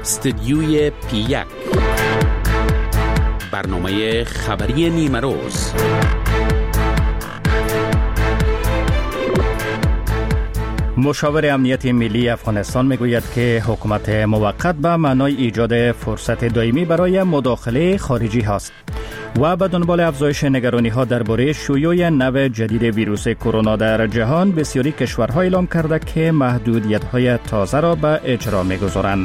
استدیوی P1 برنامه خبری نیمه روز. مشاور امنیت ملی افغانستان میگوید که حکومت موقت به معنای ایجاد فرصت دائمی برای مداخله خارجی هست و به دنبال افزایش نگرانی‌ها درباره شیوع نوع جدید ویروس کرونا در جهان، بسیاری کشورها اعلام کرده که محدودیت‌های تازه را به اجرا می‌گذارند.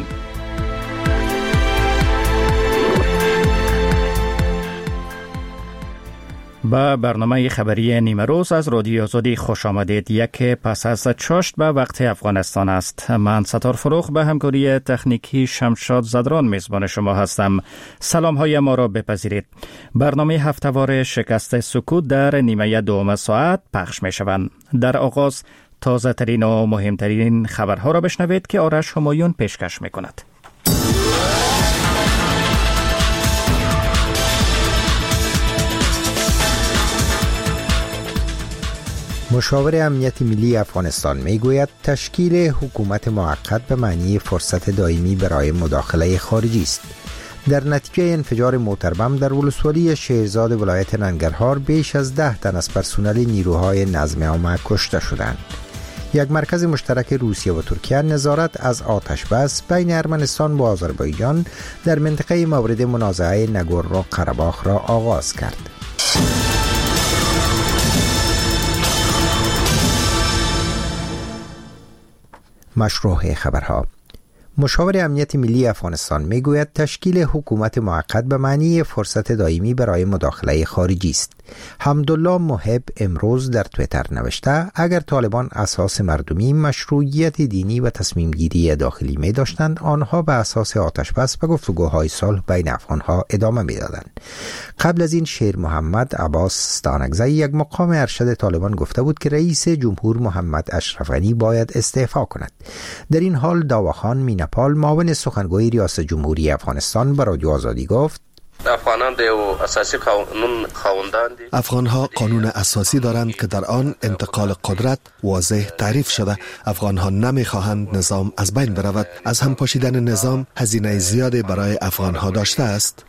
با برنامه خبری نیمه روز از رادیو آزادی خوش آمدید. یک پس از چاشت به وقت افغانستان است. من ستار فروخ به همکاری تکنیکی شمشاد زدران میزبان شما هستم. سلام های ما را بپذیرید. برنامه هفته‌وار شکست سکوت در نیمه دوم ساعت پخش می شوند. در آغاز تازه ترین و مهمترین خبرها را بشنوید که آرش همایون پیشکش می کند. مشاور امنیت ملی افغانستان میگوید تشکیل حکومت موقت به معنی فرصت دائمی برای مداخله خارجی است. در نتیجه انفجار موتربم در ولسوالی شیرزاد ولایت ننگرهار بیش از 10 تن از پرسنل نیروهای نظم عامه کشته شدند. یک مرکز مشترک روسیه و ترکیه نظارت از آتش بس بین ارمنستان و آذربایجان در منطقه مورد منازعه نگورنو قره‌باخ را آغاز کرد. مشروع خبرها. مشاور امنیت ملی افغانستان میگوید تشکیل حکومت موقت به معنی فرصت دائمی برای مداخله خارجی است. حمدالله محب امروز در تویتر نوشته اگر طالبان اساس مردمی، مشروعیت دینی و تصمیم گیری داخلی می داشتند، آنها به اساس آتش بس به گفتگوهای صلح بین افغانها ادامه می دادند. قبل از این شیر محمد عباس ستانکزی، یک مقام ارشد طالبان، گفته بود که رئیس جمهور محمد اشرف غنی باید استعفا کند. در این حال داواخان مینپال، معاون سخنگوی ریاست جمهوری افغانستان، به رادیو آزادی گفت افغانها قانون اساسی دارند که در آن انتقال قدرت واضح تعریف شده. افغانها نمیخواهند نظام از بین برود. از هم پاشیدن نظام هزینه زیادی برای افغانها داشته است.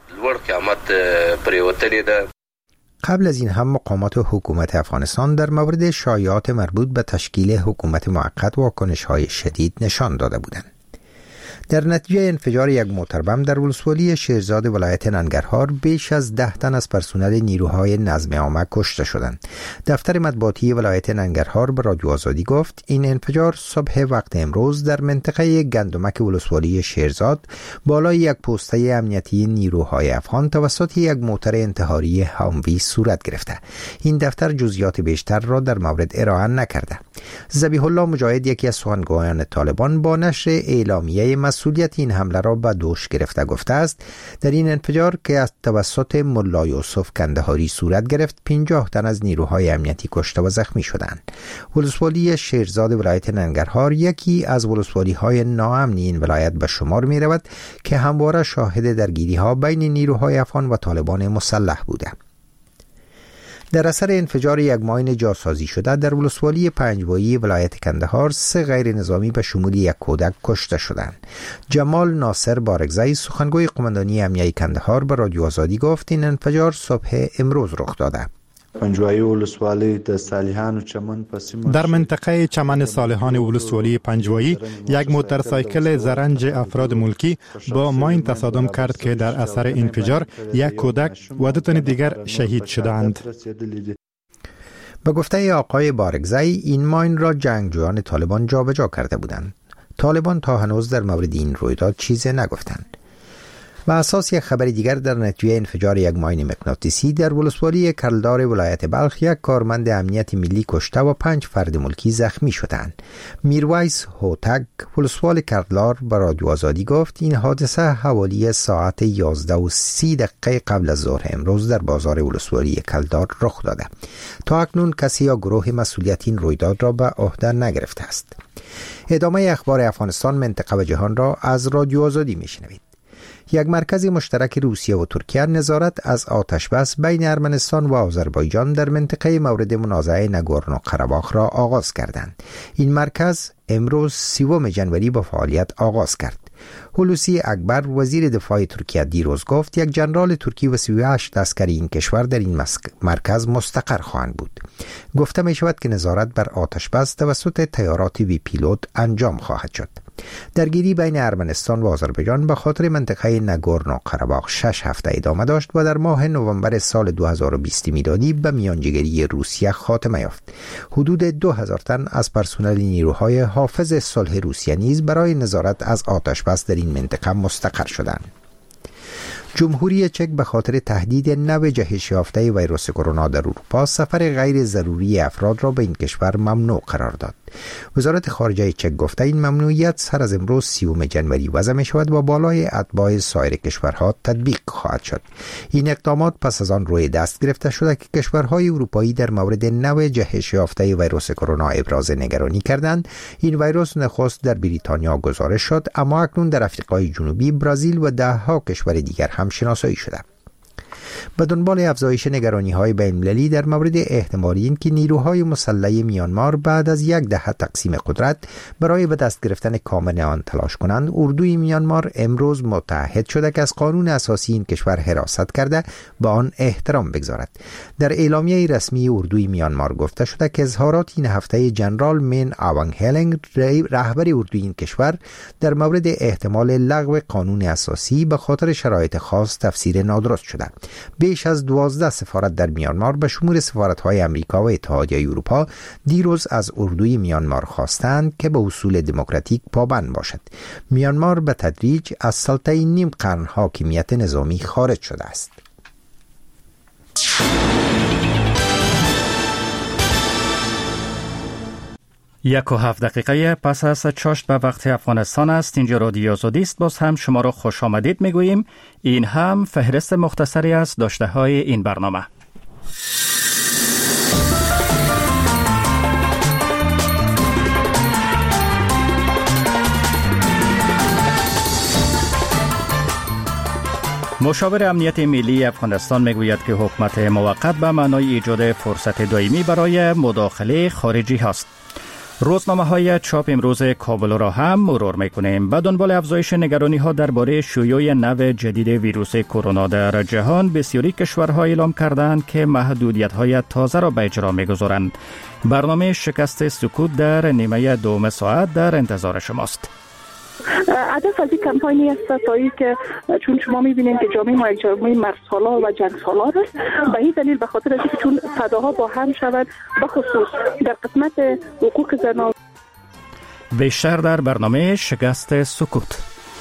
قبل از این هم مقامات حکومت افغانستان در مورد شایعات مربوط به تشکیل حکومت موقت واکنش‌های شدید نشان داده بودند. در نتیجه انفجار یک موتربم در ولسوالی شیرزاد ولایت ننگرهار بیش از 10 تن از پرسنل نیروهای نظم عامه کشته شدند. دفتر مطبوعاتی ولایت ننگرهار به رادیو آزادی گفت این انفجار صبح وقت امروز در منطقه گندمک ولسوالی شیرزاد بالای یک پوسته امنیتی نیروهای افغان توسط یک موتر انتحاری هاموی صورت گرفته. این دفتر جزئیات بیشتر را در مورد ارائه نکرده. ذبیح الله مجاهد، یکی از سخنگویان طالبان، با نشر اعلامیه مسئولیت این حمله را به دوش گرفته گفته است در این انفجار که از توسط ملا یوسف کندهاری صورت گرفت 50 تن از نیروهای امنیتی کشته و زخمی شدند. ولسوالی شیرزاد ولایت ننگرهار یکی از ولسوالی‌های ناامن این ولایت به شمار می رود که همواره شاهد درگیری‌ها بین نیروهای افغان و طالبان مسلح بوده. در اثر انفجار یک ماین جاسازی شده در ولسوالی پنجوایی ولایت کندهار 3 غیر نظامی به شمول یک کودک کشته شدند. جمال ناصر بارگزی، سخنگوی قماندانی امنیتی کندهار، به رادیو آزادی گفت این انفجار صبح امروز رخ داده. در منطقه چمن صالحان ولسوالی پنجوایی یک موتورسایکل زرنج افراد ملکی با ماین تصادم کرد که در اثر انفجار یک کودک و 2 تن دیگر شهید شدند. به گفته آقای بارگزی این ماین را جنگجویان طالبان جابجا کرده بودند. طالبان تا هنوز در مورد این رویداد چیزی نگفتند. و اساس یک خبر دیگر، در نتیجه انفجار یک ماین مغناطیسی در ولسوالی کلدار ولایت بلخ یک کارمند امنیت ملی کشته و 5 فرد ملکی زخمی شدند. میرویس هوتک، ولسوال کلدار، به رادیو آزادی گفت این حادثه حوالی ساعت 11:30 قبل از ظهر امروز در بازار ولسوالی کلدار رخ داده. تا اکنون کسی یا گروه مسئولیت این رویداد را به عهده نگرفته است. ادامه اخبار افغانستان، منطقه و جهان را از رادیو آزادی میشنوید. یک مرکز مشترک روسیه و ترکیه نظارت از آتش بس بین ارمنستان و آذربایجان در منطقه مورد منازعه نگورنو قره‌باخ را آغاز کردند. این مرکز امروز 30 ژانویه با فعالیت آغاز کرد. هولوسی اکبر وزیر دفاع ترکیه دیروز گفت یک ژنرال ترکی و 38 عسکری این کشور در این مرکز مستقر خواهند بود. گفته می شود که نظارت بر آتشبس توسط طیارات بی پیلوت انجام خواهد شد. درگیری بین ارمنستان و آذربایجان به خاطر منطقه ناگورنو قره‌باغ 6 هفته ادامه داشت و در ماه نوامبر سال 2020 میلادی به میانجیگری روسیه خاتمه یافت. حدود 2000 تن از پرسنل نیروهای حافظ صلح روسیه نیز برای نظارت از آتشبس در این منطقه مستقر شدند. جمهوری چک به خاطر تهدید نو جهش یافته ویروس کرونا در اروپا سفر غیر ضروری افراد را به این کشور ممنوع قرار داد. وزارت خارجه چک گفته این ممنوعیت سر از امروز 30 جنوری وضع می شود و بالای اتباع سایر کشورها تطبیق خواهد شد. این اقدامات پس از آن روی دست گرفته شده که کشورهای اروپایی در مورد نو جهش یافته ویروس کرونا ابراز نگرانی کردند. این ویروس نخست در بریتانیا گزارش شد، اما اکنون در آفریقای جنوبی، برزیل و ده‌ها کشور دیگر هم شناسایی شده. به دنبال افزایش نگرانی‌های بین‌المللی در مورد احتمال اینکه نیروهای مسلح میانمار بعد از یک دهه تقسیم قدرت برای به دست گرفتن کامل آن تلاش کنند، اردوی میانمار امروز متحد شده که از قانون اساسی این کشور حراست کرده به آن احترام بگذارد. در اعلامیه رسمی اردوی میانمار گفته شده که اظهارات این هفته جنرال مین آوانگ هلنگ، رهبر اردوی این کشور، در مورد احتمال لغو قانون اساسی به خاطر شرایط خاص تفسیر نادرست شده. بیش از 12 سفارت در میانمار به شمول سفارت‌های امریکا و اتحادیه اروپا دیروز از اردوی میانمار خواستند که به اصول دموکراتیک پابند باشد. میانمار به تدریج از سلطه نیم قرن حاکمیت نظامی خارج شده است. 1:07 پس از چاشت به وقت افغانستان است. اینجا رادیو آزادی است. باز هم شما را خوش آمدید میگوییم. این هم فهرست مختصری از داشته های این برنامه. مشاور امنیت ملی افغانستان میگوید که حکومت موقت به معنای ایجاد فرصت دائمی برای مداخله خارجی هست. روزنامه‌های چاپ امروز کابل را هم مرور می‌کنیم. به دنبال افزایش نگرانی‌ها درباره شیوع نو جدید ویروس کرونا در جهان، بسیاری کشورها اعلام کردند که محدودیت‌های تازه را به اجرا می‌گذارند. برنامه شکست سکوت در نیمه دوم ساعت در انتظار شماست. هدف از این کمپانی است تایی که چون شما می‌بینید که جامعه ما یک جامعه مرزسالار و جنگسالار است، به این دلیل به خاطر اینکه چون صداها با هم شود، به خصوص در قسمت حقوق زنان. بیشتر در برنامه شکست سکوت.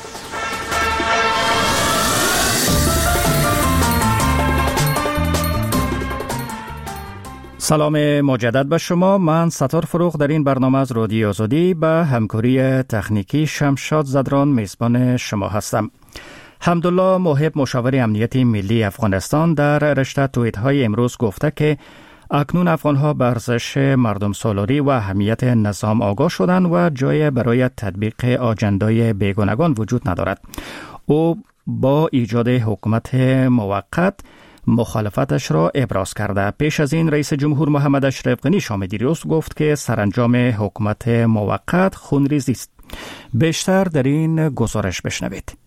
سلام مجدد به شما. من ستار فروغ در این برنامه از رادیو آزادی به همکاری تکنیکی شمشاد زدران میزبان شما هستم. حمدالله محب، مشاور امنیت ملی افغانستان، در رشته توییت‌های امروز گفته که اکنون افغان‌ها به ارزش مردم سالاری و اهمیت نظام آگاه شدند و جای برای تطبیق آجندای بیگانگان وجود ندارد. او با ایجاد حکومت موقت مخالفتش را ابراز کرده. پیش از این رئیس جمهور محمد اشرف غنی شام دیروز گفت که سرانجام حکومت موقت خونریزی است. بیشتر در این گزارش بشنوید.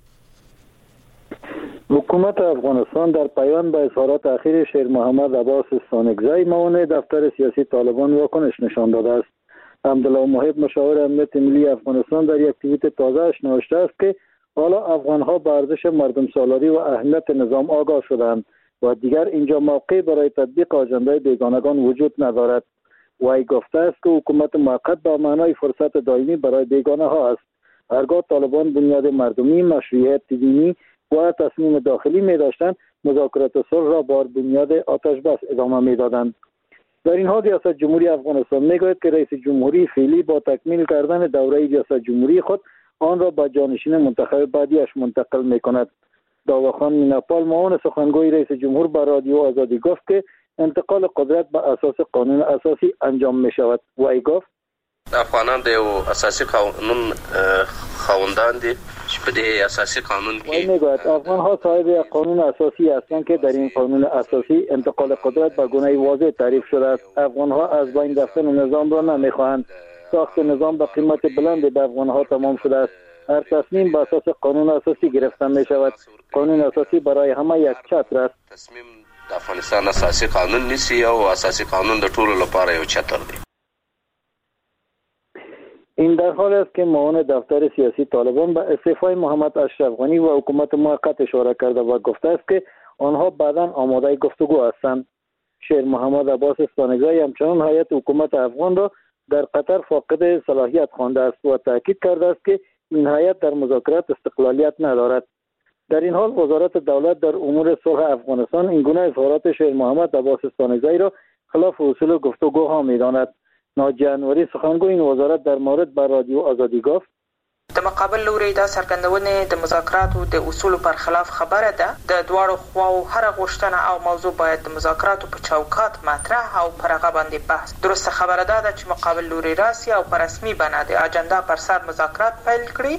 حکومت افغانستان در پایان به اظهارات اخیر شیر محمد عباس ستانکزی معاون دفتر سیاسی طالبان واکنش نشان داده است. حمدالله محب، مشاور امنیت ملی افغانستان، در یک توییت تازه‌اش نوشته است که حالا افغان‌ها به ارزش مردم سالاری و اهمیت نظام آگاه شدند و دیگر اینجا موقع برای تطبیق آجندای بیگانگان وجود ندارد. وی گفته است که حکومت موقت به معنای فرصت دائمی برای بیگانه ها است. هرگاه طالبان بنیاد مردمی، مشروعیت دینی و تصمیم داخلی می داشتند، مذاکرات صلح را بر بنیاد آتش بس ادامه می دادند. در این حال ریاست جمهوری افغانستان می گوید که رئیس جمهوری فعلی با تکمیل کردن دوره ریاست جمهوری خود آن را به جانشین منتخب بعدیش منتقل می کند. داوخان میناپال، معاون سخنگوی رئیس جمهور، به رادیو آزادی گفت که انتقال قدرت به اساس قانون اساسی انجام می شود. و ای گفت افغانان د یو اساسي قانون خواندان دي چې په دې اساسي قانون کې میگوید افغان‌ها صاحب قانون اساسی هستند که در این قانون اساسی انتقال قدرت به گونه واضح تعریف شده است. افغان‌ها از بین رفتن نظام را نمی‌خواهند. ساخت نظام به قیمت بلندی به افغان‌ها تمام شده است. هر تصمیم به اساس قانون اساسی گرفته می شود. قانون اساسی برای همه یک چتر است. تصمیم د افغانستان اساسي قانون نیسی او اساسي قانون د ټولو لپاره یو چتر دی. این در حال است که معاون دفتر سیاسی طالبان به استعفای محمد اشرف غنی و حکومت موقت اشاره کرده و گفته است که آنها بعداً آماده گفتگو هستند. شیر محمد عباس استانگزی همچنان هیئت حکومت افغان را در قطر فاقد صلاحیت خوانده است و تاکید کرده است که این هیئت در مذاکرات استقلالیت ندارد. در این حال وزارت دولت در امور صلح افغانستان این گونه اظهارات شیر محمد عباس استانگزی را خلاف اصول گفتگوها می‌داند. ناجیه انوری سخنگوی این وزارت در مورد بر رادیو آزادی گفت: د مقابل لوري دا څرګندونه د مذاکراتو د اصولو پر خلاف خبره ده. د دواړو خواو هر غوښتنه او موضوع باید د مذاکراتو په چوکاټ مطرح او پر هغه باندې بحث. درسته خبره ده چې مقابل لوري راسي او پر رسمي بنا د اجنډا پر سر مذاکرات پیل کړي.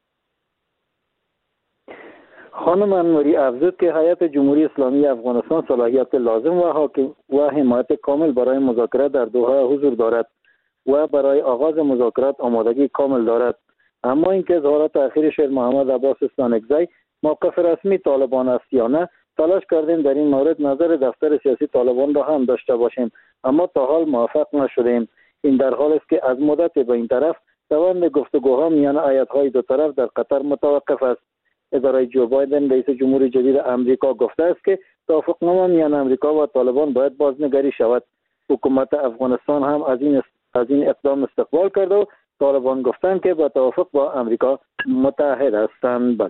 خانم انوری افزود که هیئت جمهوری اسلامی افغانستان صلاحیت لازم و حمایت کامل برای مذاکرات در دوحه حضور دارد و برای آغاز مذاکرات آمادگی کامل دارد. اما اینکه اظهارات اخیر شیر محمد عباس استانگزی موقف رسمی طالبان است یا نه، تلاش کردیم در این مورد نظر دفتر سیاسی طالبان را هم داشته باشیم، اما تا حال موفق نشدیم. این در حال است که از مدت به این طرف روند گفتگوها میان ایالت‌های دو طرف در قطر متوقف است. اداره جو بایدن رئیس جمهور جدید امریکا گفته است که توافقنامه میان امریکا و طالبان باید بازنگری شود. حکومت افغانستان هم از این اقدام استقبال کرده و طالبان گفتند که با توافق با امریکا متحد هستند.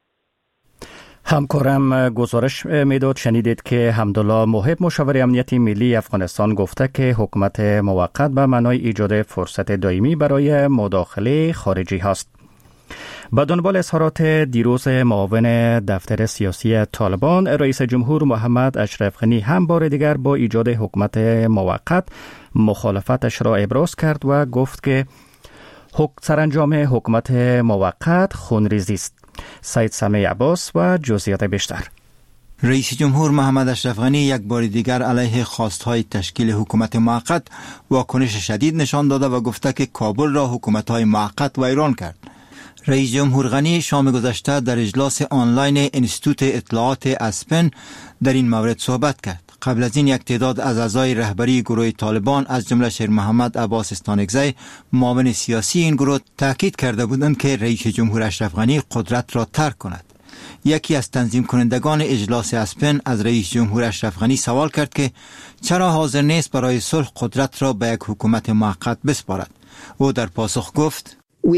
همکارم گزارش میداد شنیدید که حمدالله محب مشاور امنیتی ملی افغانستان گفته که حکومت موقت به معنای ایجاد فرصت دائمی برای مداخله خارجی هست. با دنبال اظهارات دیروز معاون دفتر سیاسی طالبان، رئیس جمهور محمد اشرف غنی هم بار دیگر با ایجاد حکومت موقت مخالفتش را ابراز کرد و گفت که سرانجام حکومت موقت خونریزی است. سید سمیع عباس و جزئیات بیشتر. رئیس جمهور محمد اشرف غنی یک بار دیگر علیه خواستهای تشکیل حکومت موقت واکنش شدید نشان داده و گفته که کابل را حکومت‌های موقت ویران کرد. رئیس جمهور غنی شام گذشته در اجلاس آنلاین انستیتوت اطلاعات اسپن در این مورد صحبت کرد. قبل از این یک تعداد از اعضای رهبری گروه طالبان از جمله شیر محمد عباس استانگزی معاون سیاسی این گروه تاکید کرده بودند که رئیس جمهور اشرف غنی قدرت را ترک کند. یکی از تنظیم کنندگان اجلاس اسپن از رئیس جمهور اشرف غنی سوال کرد که چرا حاضر نیست برای صلح قدرت را به یک حکومت موقت بسپارد. او در پاسخ گفت: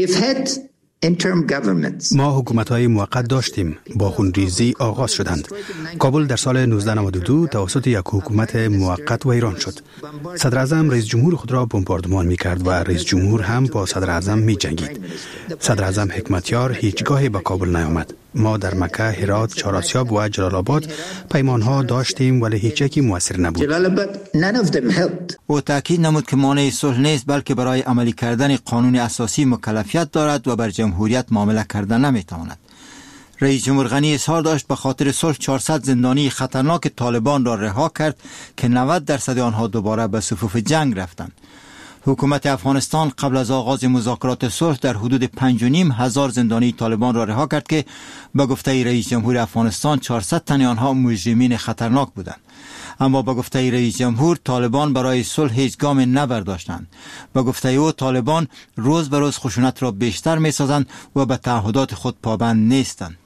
ما حکومت‌های موقت داشتیم، با خونریزی آغاز شدند. کابل در سال 1992 توسط یک حکومت موقت ویران شد. صدر اعظم رئیس جمهور خود را بمباردمان می‌کرد و رئیس جمهور هم با صدر اعظم می‌جنگید. صدر اعظم حکمتیار هیچگاهی به کابل نیامد. ما در مکه، هرات، چهارآسیاب و جلال آباد پیمان‌ها داشتیم ولی هیچ یکی مؤثر نبود. او تاکید نمود که مانع صلح نیست بلکه برای عملی کردن قانون اساسی مکلفیت دارد و بر جمهوریت معامله کردن نمی‌تواند. رئیس جمهور غنی اظهار داشت به خاطر صلح 400 زندانی خطرناک طالبان را رها کرد که 90% آنها دوباره به صفوف جنگ رفتند. حکومت افغانستان قبل از آغاز مذاکرات صلح در حدود 5,500 زندانی طالبان را رها کرد که به گفته رئیس جمهور افغانستان 400 تن آنها مجرمین خطرناک بودند. اما به گفته رئیس جمهور طالبان برای صلح هیچ گام نبرداشتند. به گفته او طالبان روز به روز خشونت را بیشتر می‌سازند و به تعهدات خود پابند نیستند.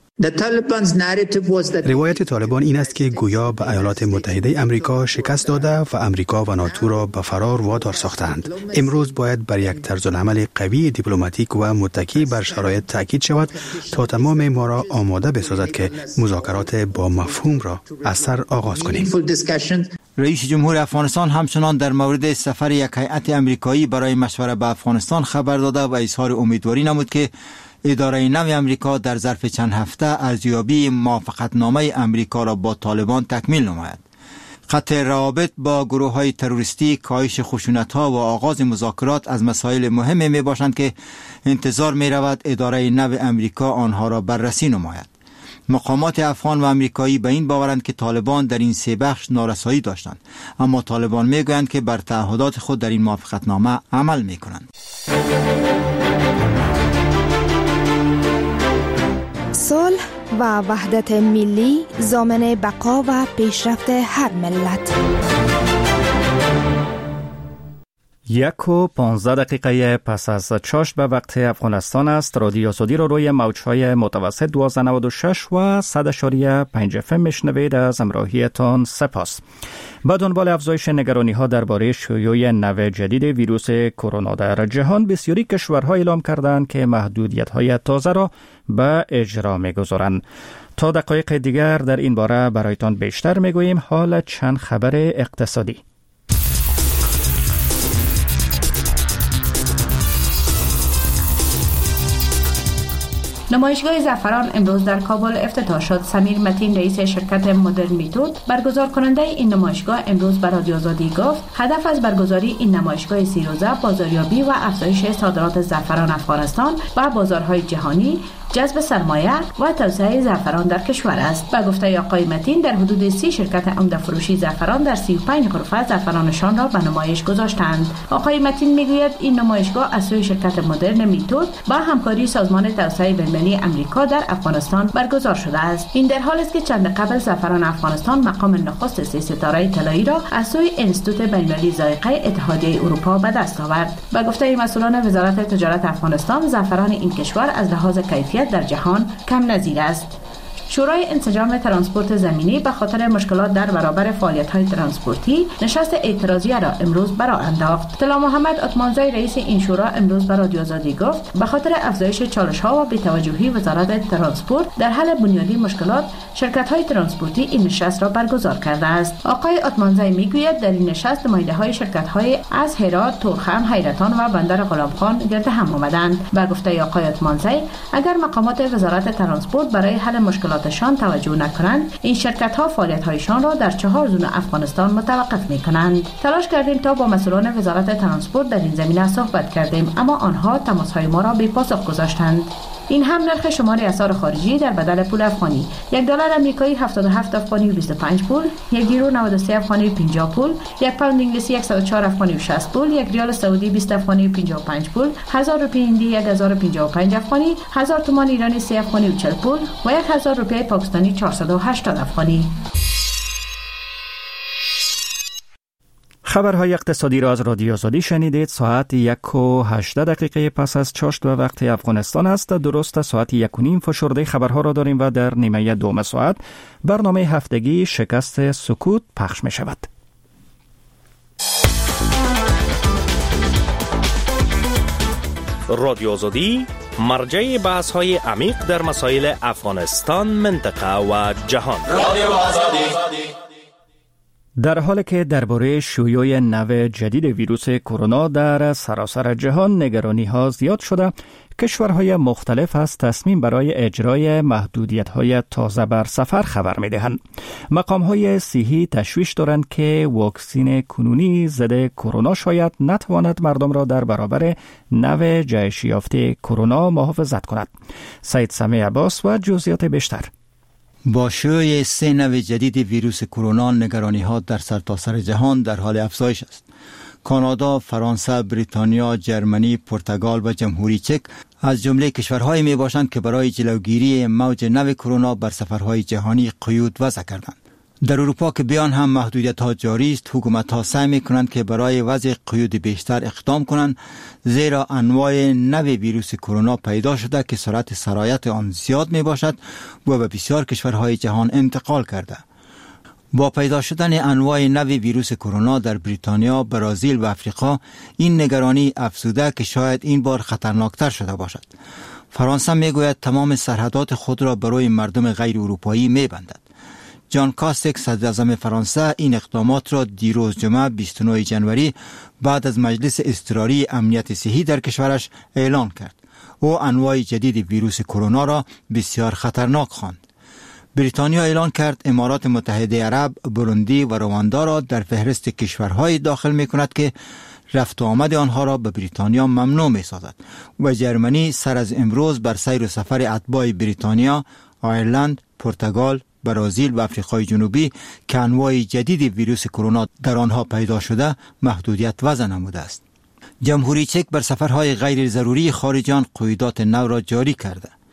روایت طالبان این است که گویا به ایالات متحده امریکا شکست داده و امریکا و ناتو را به فرار وادار ساختند. امروز باید بر یک طرز العمل قوی دیپلماتیک و متکی بر شرایط تاکید شود تا تمام ما را آماده بسازد که مذاکرات با مفهوم را از سر آغاز کنیم. رئیس جمهور افغانستان همچنان در مورد سفر یک هیئت امریکایی برای مشوره به افغانستان خبر داده و اظهار امیدواری نمود که اداره نو امریکا در ظرف چند هفته ارزیابی موافقتنامه امریکا را با طالبان تکمیل نماید. قطع روابط با گروه‌های تروریستی، کاهش خشونت‌ها و آغاز مذاکرات از مسائل مهمی میباشند که انتظار می‌رود اداره نو امریکا آنها را بررسی نماید. مقامات افغان و امریکایی به این باورند که طالبان در این سه بخش نارسایی داشتند، اما طالبان میگویند که بر تعهدات خود در این موافقتنامه عمل میکنند. و وحدت ملی ضامن بقا و پیشرفت هر ملت. 1:15 پس از چاشت به وقت افغانستان است. رادیو آزادی رو روی موج‌های متوسط 1296 و 100.5 FM میشنوید. از همراهیتان سپاس. با دنبال افزایش نگرانی‌ها درباره شیوع نو جدید ویروس کرونا در جهان، بسیاری کشورها اعلام کردند که محدودیت‌های تازه را به اجرا می‌گذارند. تا دقایق دیگر در این باره برایتان بیشتر می‌گوییم. حالا چند خبر اقتصادی. نمایشگاه زعفران امروز در کابل افتتاح شد. سمیر متین رئیس شرکت مدرن میتود برگزار کننده این نمایشگاه امروز به رادیو آزادی گفت هدف از برگزاری این نمایشگاه 30 روزه بازاریابی و افزایش صادرات زعفران افغانستان به بازارهای جهانی، جذب سرمایه و توسعه زعفران در کشور است. به گفته آقای متین در حدود 30 شرکت عمده فروشی زعفران در 35 غرفه زعفرانشان را به نمایش گذاشتند. آقای متین میگوید این نمایشگاه از سوی شرکت مدرن میتود با همکاری سازمان توسعه بین‌المللی امریکا در افغانستان برگزار شده است. این در حالی است که چند قبل زعفران افغانستان مقام نخست 3 ستاره طلایی را از سوی انستیتوت بین‌المللی ذائقه اتحادیه اروپا به دست آورد. به گفته مسئولان وزارت تجارت افغانستان، زعفران این کشور از لحاظ کیفیت در جهان کم نظیر است. شورای انسجام ترانسپورت زمینی به خاطر مشکلات در برابر فعالیت‌های ترانسپورتی نشست اعتراضیه را امروز برآ انداخت. طلا محمد عثمانزی رئیس این شورا امروز به رادیو آزادی گفت به خاطر افزایش چالش‌ها و بی‌توجهی وزارت ترانسپورت در حل بنیادی مشکلات، شرکت‌های ترانسپورتی این نشست را برگزار کرده است. آقای عثمانزی میگوید در این نشست نماینده‌های شرکت‌های از هرات، تورخم، حیرتان و بندر غلامخان گرد هم آمدند. به گفته آقای عثمانزی اگر مقامات وزارت ترانسپورت برای حل مشکلات توجه نکنند، این شرکت‌ها فعالیت‌هایشان را در 4 زون افغانستان متوقف می‌کنند. تلاش کردیم تا با مسئولان وزارت ترانسپورت در این زمینه صحبت کردیم، اما آنها تماس‌های ما را بی‌پاسخ گذاشتند. این هم نرخ شمار اسعار خارجی در بدل پول افغانی: $1 آمریکایی 77 افغانی و 25 پول، $1 یورو 93 افغانی و 50 پول، $1 پوند انگلیسی 104 افغانی و 60 پول، $1 ریال سعودی 20 افغانی و 55 پول، 1000 روپیه هندی 1055 افغانی، 1000 تومان ایرانی 3 افغانی و 40 پول و 1000 روپیه پاکستانی 480 افغانی. خبرهای اقتصادی را از رادیو آزادی شنیدید. ساعت 1:18 پس از چاشت و وقت افغانستان است. درست ساعت 1:30 فشرده خبرها را داریم و در نیمه دوم ساعت برنامه هفتگی شکست سکوت پخش می شود. رادیو آزادی مرجع بحث های عمیق در مسائل افغانستان، منطقه و جهان. رادیو آزادی. در حالی که درباره شیوع نو جدید ویروس کرونا در سراسر جهان نگرانی‌ها زیاد شده، کشورهای مختلف از تصمیم برای اجرای محدودیت‌های تازه بر سفر خبر می‌دهند. مقام‌های صحی تشویش دارند که واکسن کنونی ضد کرونا شاید نتواند مردم را در برابر نو جهش یافته کرونا محافظت کند. سید سمیع عباس و جزئیات بیشتر. با شیوع 3 نو جدید ویروس کرونا نگرانی‌ها در سرتاسر جهان در حال افزایش است. کانادا، فرانسه، بریتانیا، جرمنی، پرتغال و جمهوری چک از جمله کشورهایی می باشند که برای جلوگیری موج نو کرونا بر سفرهای جهانی قیود وضع کردند. در اروپا که بیان هم محدودیت‌ها جاری است، حکومت‌ها سعی می‌کنند که برای وضع قیود بیشتر اقدام کنند، زیرا انواع نو ویروس کرونا پیدا شده که سرعت سرایت آن زیاد می‌باشد و به بسیار کشورهای جهان انتقال کرده. با پیدا شدن انواع نو ویروس کرونا در بریتانیا، برزیل و افریقا، این نگرانی افزوده که شاید این بار خطرناکتر شده باشد. فرانسه میگوید تمام سرحدات خود را برای مردم غیر اروپایی میبندد. جان کاستک صدر اعظم فرانسه این اقدامات را دیروز جمعه 29 جنوری بعد از مجلس اضطراری امنیت صحی در کشورش اعلان کرد. او انواع جدید ویروس کرونا را بسیار خطرناک خواند. بریتانیا اعلان کرد امارات متحده عرب، بروندی و رواندا را در فهرست کشورهای داخل می کند که رفت و آمد آنها را به بریتانیا ممنوع می سازد و جرمنی سر از امروز بر سیر و سفر اتباع بریتانیا، آیرلند، پرتغال، برزیل و آفریقای جنوبی که انواع جدید ویروس کرونا در آنها پیدا شده محدودیت وضع نموده است. جمهوری چک بر سفرهای غیر ضروری خارجیان قیودات نو را جاری کرده.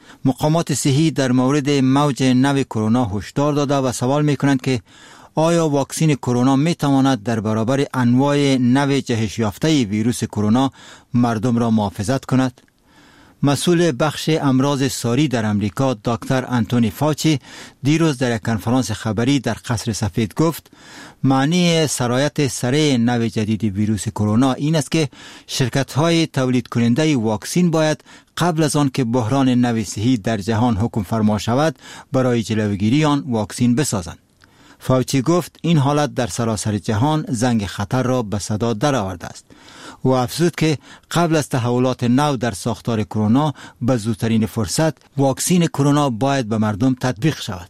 مقامات صحی در مورد موج نو کرونا هشدار داده و سوال می کنند که آیا واکسن کرونا می تواند در برابر انواع نو جهش یافته ویروس کرونا مردم را محافظت کند؟ مسئول بخش امراض ساری در امریکا دکتر آنتونی فاوچی دیروز در یک کنفرانس خبری در قصر سفید گفت معنی سرایت سریع نو جدید ویروس کرونا این است که شرکت‌های تولید کننده واکسن باید قبل از آن که بحران نو صحی در جهان حکم فرما شود برای جلوگیری آن واکسن بسازند. فاوچی گفت این حالت در سراسر جهان زنگ خطر را به صدا درآورده است و افزود که قبل از تحولات نو در ساختار کرونا به زودترین فرصت واکسن کرونا باید به مردم تطبیق شود.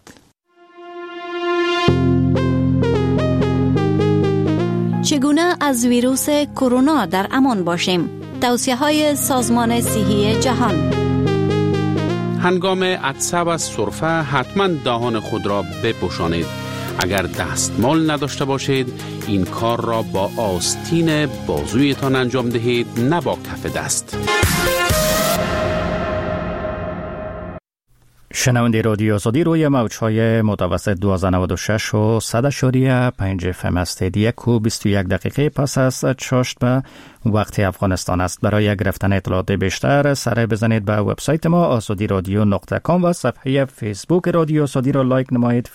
چگونه از ویروس کرونا در امان باشیم؟ توصیه‌های سازمان صحی جهان. هنگام عطسه و سرفه حتما دهان خود را بپوشانید. اگر دستمال نداشته باشید این کار را با آستین بازویتان انجام دهید، نه با کف دست. شنونده رادیو آزادی روی موج‌های متوسط 1296 و 100.5 FM است. 1:21 دقیقه پس از چاشت به وقت افغانستان است. برای گرفتن اطلاعات بیشتر سر بزنید به وبسایت ما azadiradyo.com و صفحه فیسبوک رادیو آزادی را لایک نمایید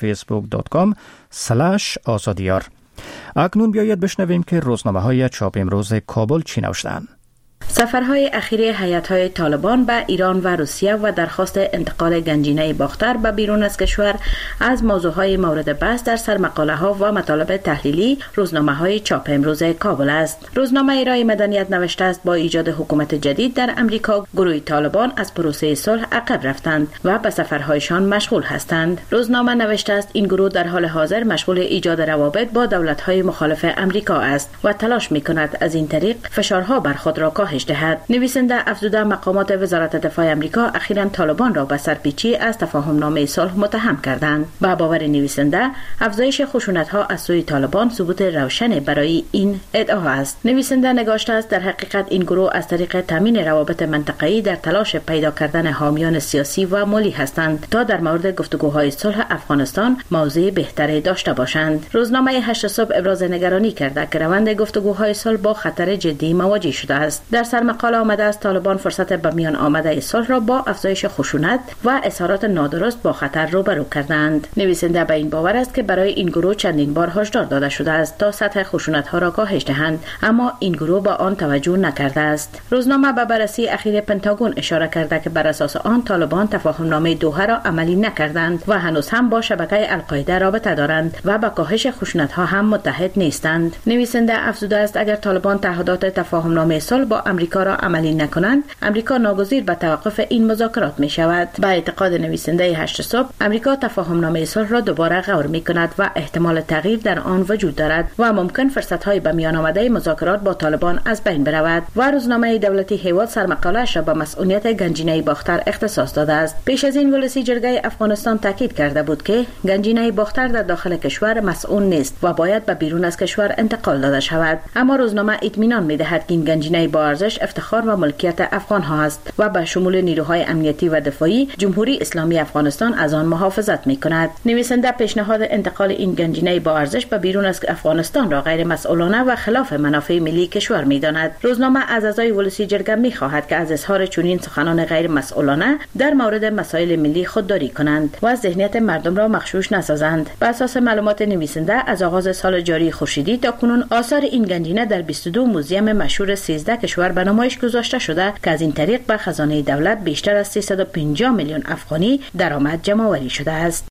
facebook.com/azadiyar. اکنون بیایید بشنویم که روزنامه‌های چاپ امروز کابل چی نوشتند. سفرهای اخیر هیئت‌های طالبان به ایران و روسیه و درخواست انتقال گنجینه باختر به بیرون از کشور از موضوعهای مورد بحث در سرمقاله‌ها و مطالب تحلیلی روزنامه‌های چاپ امروز کابل است. روزنامه رای مدنیت نوشته است با ایجاد حکومت جدید در امریکا گروه طالبان از پروسه صلح عقب رفتند و به سفرهایشان مشغول هستند. روزنامه نوشته است این گروه در حال حاضر مشغول ایجاد روابط با دولت‌های مخالف امریکا است و تلاش می‌کند از این طریق فشارها بر خود را کاهش دهد. نویسنده افزوده مقامات وزارت دفاع امریکا اخیراً طالبان را به سرپیچی از تفاهم‌نامه صلح متهم کردند. با باور نویسنده افزایش خشونت‌ها از سوی طالبان ثبوت روشن برای این ادعا است. نویسنده نگاشته است در حقیقت این گروه از طریق تامین روابط منطقه‌ای در تلاش پیدا کردن حامیان سیاسی و مالی هستند تا در مورد گفتگوهای صلح افغانستان موضع بهتری داشته باشند. روزنامه 8 صبح ابراز نگرانی کرده که روند گفتگوهای صلح با خطر جدی مواجه شده است. در سرمقاله آمده است طالبان فرصت به میان آمده صلح را با افزایش خشونت و اظهارات نادرست با خطر روبرو کردند. نویسنده به این باور است که برای این گروه چندین بار هشدار داده شده است تا سطح خشونت‌ها را کاهش دهند، اما این گروه با آن توجه نکرده است. روزنامه به بررسی اخیر پنتاگون اشاره کرده که بر اساس آن طالبان تفاهم‌نامه دوحه را عملی نکردند و هنوز هم با شبکه القاعده رابطه دارند و با کاهش خشونت‌ها هم متحد نیستند. نویسنده افزوده است اگر طالبان تعهدات تفاهم‌نامه صلح با امریکا را عملی نکنند، امریکا ناگزیر به توقف این مذاکرات می شود. به اعتقاد نویسنده 8 صبح، امریکا تفاهم‌نامه صلح را دوباره غور می کند و احتمال تغییر در آن وجود دارد و ممکن فرصت‌های به میان آمده مذاکرات با طالبان از بین برود. و روزنامه دولتی هیواد سرمقاله‌اش را به مسئولیت گنجینه باختر اختصاص داده است. پیش از این ولسی جرگه افغانستان تاکید کرده بود که گنجینه باختر در داخل کشور مسئول نیست و باید به بیرون از کشور انتقال داده شود. اما روزنامه اطمینان می‌دهد که این گنجینه با ارزش افتخار و ملکیت افغان ها است و به شمول نیروهای امنیتی و دفاعی جمهوری اسلامی افغانستان از آن محافظت می‌کند. نویسنده پیشنهاد انتقال این گنجینه با ارزش به بیرون از افغانستان را غیر مسئولانه و خلاف منافع ملی کشور می‌داند. روزنامه از اعضای ولسی جرگه می‌خواهد که از اظهار چنین سخنان غیر مسئولانه در مورد مسائل ملی خودداری کنند و ذهنیت مردم را مغشوش نسازند. بر اساس معلومات نویسنده از آغاز سال جاری خورشیدی تا کنون آثار این گنجینه در 22 موزیم مشهور 13 کشور به نمایش گذاشته شده که از این طریق به خزانه دولت بیشتر از 350 میلیون افغانی درآمد جمع‌آوری شده است.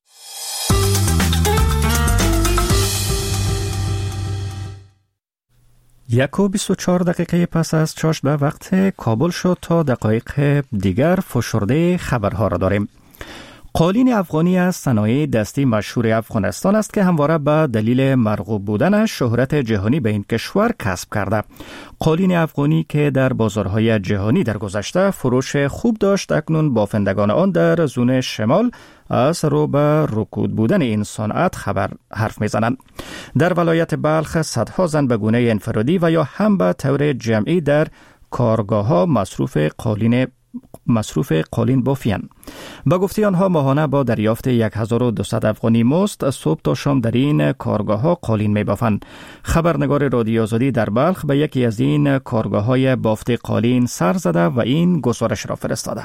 یک و 24 دقیقه پس از چاشت به وقت کابل شد تا دقایق دیگر فشرده خبرها را داریم. قالین افغانی از صنایع دستی مشهور افغانستان است که همواره به دلیل مرغوب بودنش شهرت جهانی به این کشور کسب کرده. قالین افغانی که در بازارهای جهانی در گذشته فروش خوب داشت، اکنون بافندگان آن در زون شمال از رو به رکود بودن این صنعت حرف میزنند. در ولایت بلخ صدها زن به گونه انفرادی و یا هم به طور جمعی در کارگاه ها مصروف قالین مصروف قالین بافیان. با گفته آنها ماهانه با دریافت 1200 افغانی مزد صبح تا شام در این کارگاه ها قالین می بافند. خبرنگار رادیو آزادی در بلخ به یکی از این کارگاه های بافت قالین سر زده و این گزارش را فرستاده.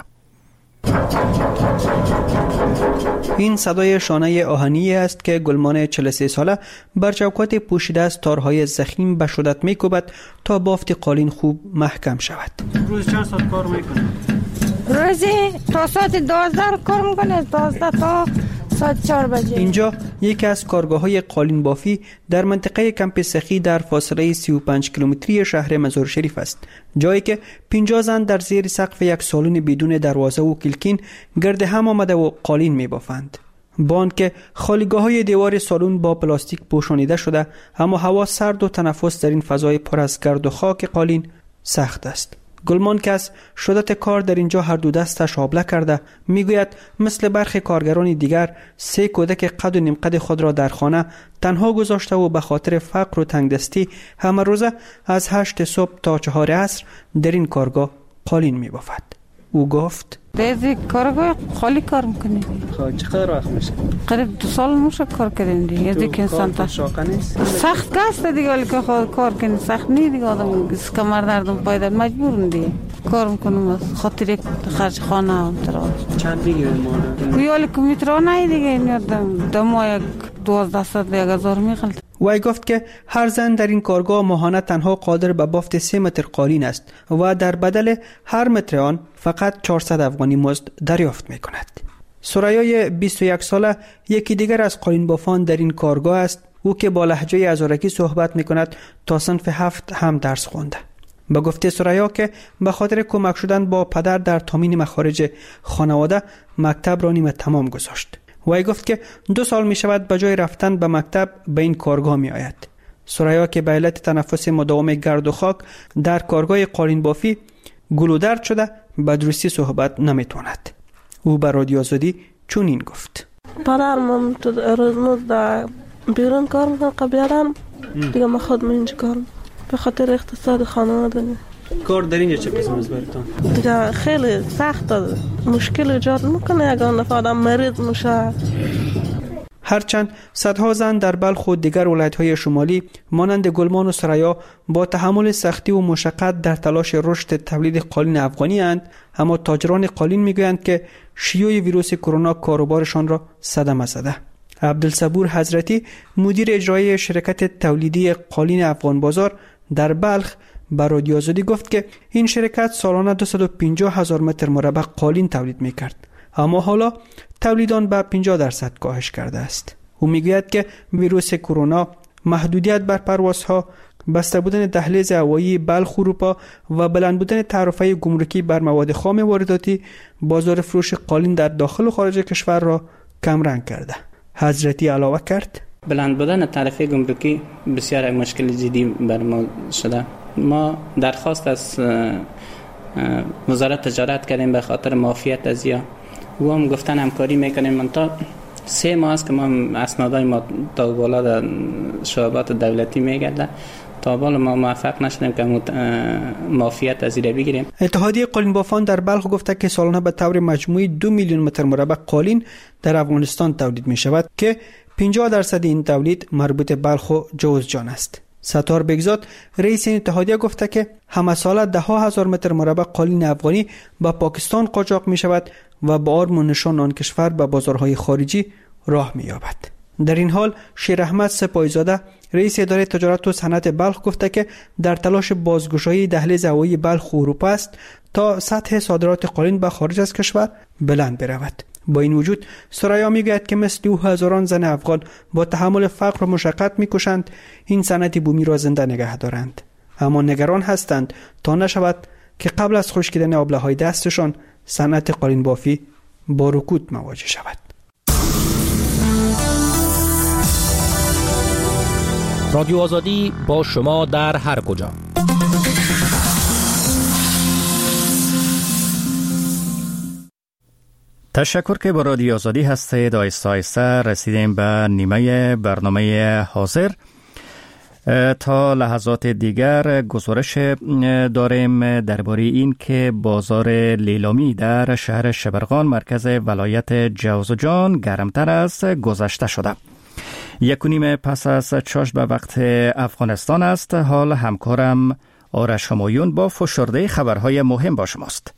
این صدای شانه آهنی است که گلمان 43 ساله بر چوکات پوشیده از تارهای ضخیم به شدت می‌کوبد تا بافت قالین خوب محکم شود. روز چند ساعت کار میکنه؟ روزی تا ساعت 12 کار میکنه، 12 تا ساعت 4 بجه. اینجا یکی از کارگاه‌های قالین بافی در منطقه کمپ سخی در فاصله 35 کیلومتری شهر مزار شریف است، جایی که 50 زن در زیر سقف یک سالن بدون دروازه و کلکین گرد هم آمده و قالین می‌بافند. با آنکه خالیگاه‌های دیوار سالن با پلاستیک پوشانیده شده، اما هوا سرد و تنفس در این فضای پر از گرد و خاک قالین سخت است. گلمان که از شدت کار در اینجا هر دو دستش آبله کرده میگوید مثل برخی کارگران دیگر 3 کودک قد و نیم قد خود را در خانه تنها گذاشته و به خاطر فقر و تنگدستی همه روزه از 8 صبح تا 4 عصر در این کارگاه قالین میبافد. او گفت دیزی کارگاه خالی کار میکنی. چقدر وقت میشه؟ قریب 2 سال میشه کار کردیم دیگه. دیگه انسان تا سخت است دیگه، ولی که خود کار کنی سخت نی دیگه، آدم کمر دردم پایدار مجبورم دیگه کار میکنم خاطر یک خرج خانه هم ترا. چند میگیره مانا؟ ولی که میترانه دیگه دم 1200 میخواد. وی گفت که هر زن در این کارگاه ماهانه تنها قادر به بافت 3 متر قالین است و در بدل هر متر آن فقط 400 افغانی مزد دریافت می کند. سرایای 21 ساله یکی دیگر از قالین بافان در این کارگاه است. او که با لهجه هزارکی صحبت می کند تا صنف 7 هم درس خونده. به گفته سرایا که به خاطر کمک شدن با پدر در تامین مخارج خانواده مکتب را نیمه تمام گذاشت. وی گفت که 2 سال می شود به جای رفتن به مکتب به این کارگاه می آید. سرایا که به علت تنفس مداوم گرد و خاک در کارگاه قالین بافی گلو درد شده به درستی صحبت نمی تواند. او به رادیو آزادی چنین گفت: پدرم تو روزمز در بیرون کار میکنه، قبلا دیگه ما خود اینجا کار به خاطر اقتصاد خانواده. کار در اینجا چه قسم است براتون؟ دیگه خیلی سخت مشکل ایجاد میکنه اگر آدم مریض میشه. هرچند صدها زن در بلخ و دیگر ولایت‌های شمالی مانند گلمان و سرایا با تحمل سختی و مشقت در تلاش رشد تولید قالین افغانی اند، اما تاجران قالین میگویند که شیوع ویروس کرونا کاروبارشان را صدمه زده. عبدالصبور حضرتی مدیر اجرایی شرکت تولیدی قالین افغان بازار در بلخ به رادیو آزادی گفت که این شرکت سالانه 250,000 متر مربع قالین تولید میکرد، اما حالا تولید آن به 50% کاهش کرده است. او میگوید که ویروس کرونا، محدودیت بر پروازها، بسته بودن دهلیز هوایی بلخ اروپا و بلند بودن تعرفه گمرکی بر مواد خام وارداتی بازار فروش قالین در داخل و خارج کشور را کم رنگ کرده. حضرتی علاوه کرد: بلند بودن تعرفه گمرکی بسیار مشکل جدی بر ما شده. ما درخواست از وزارت تجارت کردیم به خاطر معافیت از یا و هم گفتن همکاری میکنیم. من تا 3 ماه است که ما اسنادای ما تا بالا در شعبات دولتی میگرده، تا بالا ما موفق نشدیم که معافیت از این بگیریم. اتحادیه قالین بافان در بلخ گفته که سالانه به طور مجموعی 2 میلیون متر مربع قالین در افغانستان تولید می شود که 50% این تولید مربوط بلخ و جوزجان است. ستار بگزاد رئیس این اتحادیه گفته که همه ساله 10,000 متر مربع قالین افغانی به پاکستان قاچاق می شود و با آرم و نشان آن کشور به بازارهای خارجی راه می یابد. در این حال شیر احمد سپاهیزاده رئیس اداره تجارت و صنعت بلخ گفته که در تلاش بازگشایی دهلیز هوایی بلخ و اروپا است تا سطح صادرات قالین به خارج از کشور بلند برود. با این وجود سرایا میگوید که مثل او هزاران زن افغان با تحمل فقر و مشقت میکشند این صنعت بومی را زنده نگه دارند، اما نگران هستند تا نشود که قبل از خشکیدن آبله‌های دستشان صنعت قالین بافی با رکود مواجه شود. رادیو آزادی با شما در هر کجا. تشکر که با رادیو آزادی هستید. آیسته آیسته رسیدیم به نیمه برنامه حاضر. تا لحظات دیگر گزارش داریم درباره این که بازار لیلامی در شهر شبرغان مرکز ولایت جوزجان گرمتر از گذشته شده. 1:30 پس از چاشت به وقت افغانستان است. حال همکارم آرش همایون با فشرده خبرهای مهم با شماست.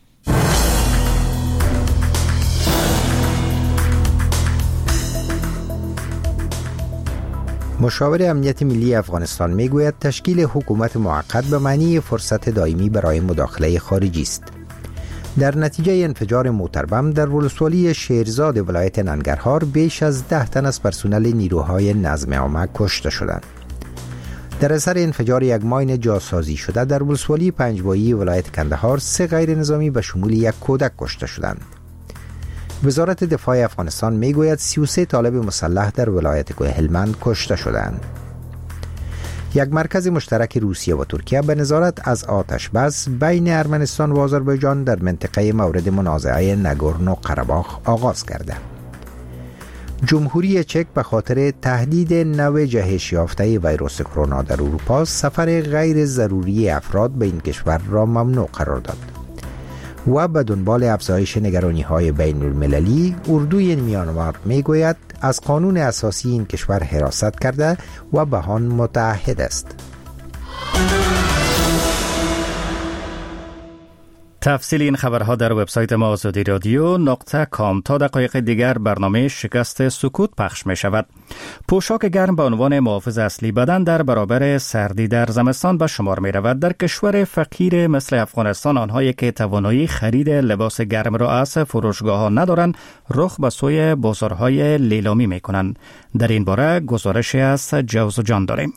مشاور امنیت ملی افغانستان میگوید تشکیل حکومت موقت به معنی فرصت دائمی برای مداخله خارجی است. در نتیجه انفجار موتربم در ولسوالی شیرزاد ولایت ننگرهار بیش از 10 تن از پرسنل نیروهای نظم عامه کشته شدند. در اثر انفجار یک ماین جاسازی شده در ولسوالی پنجوایی ولایت کندهار 3 غیر نظامی به شمول 1 کودک کشته شدند. وزارت دفاع افغانستان میگوید 33 طالب مسلح در ولایت کوه هلمند کشته شدند. یک مرکز مشترک روسیه و ترکیه به نظارت از آتش بس بین ارمنستان و آذربایجان در منطقه مورد منازعه نگورنو قره‌باخ آغاز کرده. جمهوری چک به خاطر تهدید نوع جهش یافته ویروس کرونا در اروپا سفر غیر ضروری افراد به این کشور را ممنوع قرار داد. و به دنبال افزایش نگرانی‌های بین المللی، اردوی میانمار میگوید از قانون اساسی این کشور حراست کرده و به آن متعهد است. تفصیل این خبرها در وبسایت ما آزادی رادیو .com. تا دقایق دیگر برنامه شکست سکوت پخش می شود. پوشاک گرم به عنوان محافظ اصلی بدن در برابر سردی در زمستان به شمار می رود. در کشور فقیر مثل افغانستان آنهایی که توانایی خرید لباس گرم را از فروشگاه ها ندارند رخ به سوی بازارهای لیلامی می کنند. در این باره گزارشی از جوزجان داریم.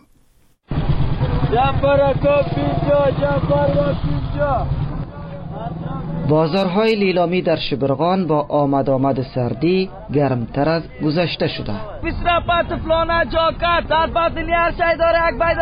بازارهای لیلامی در شبرغان با آمد سردی گرمتر از گذشته شده. 20 فلانه جاکت در بدلی هر شای داره یک بای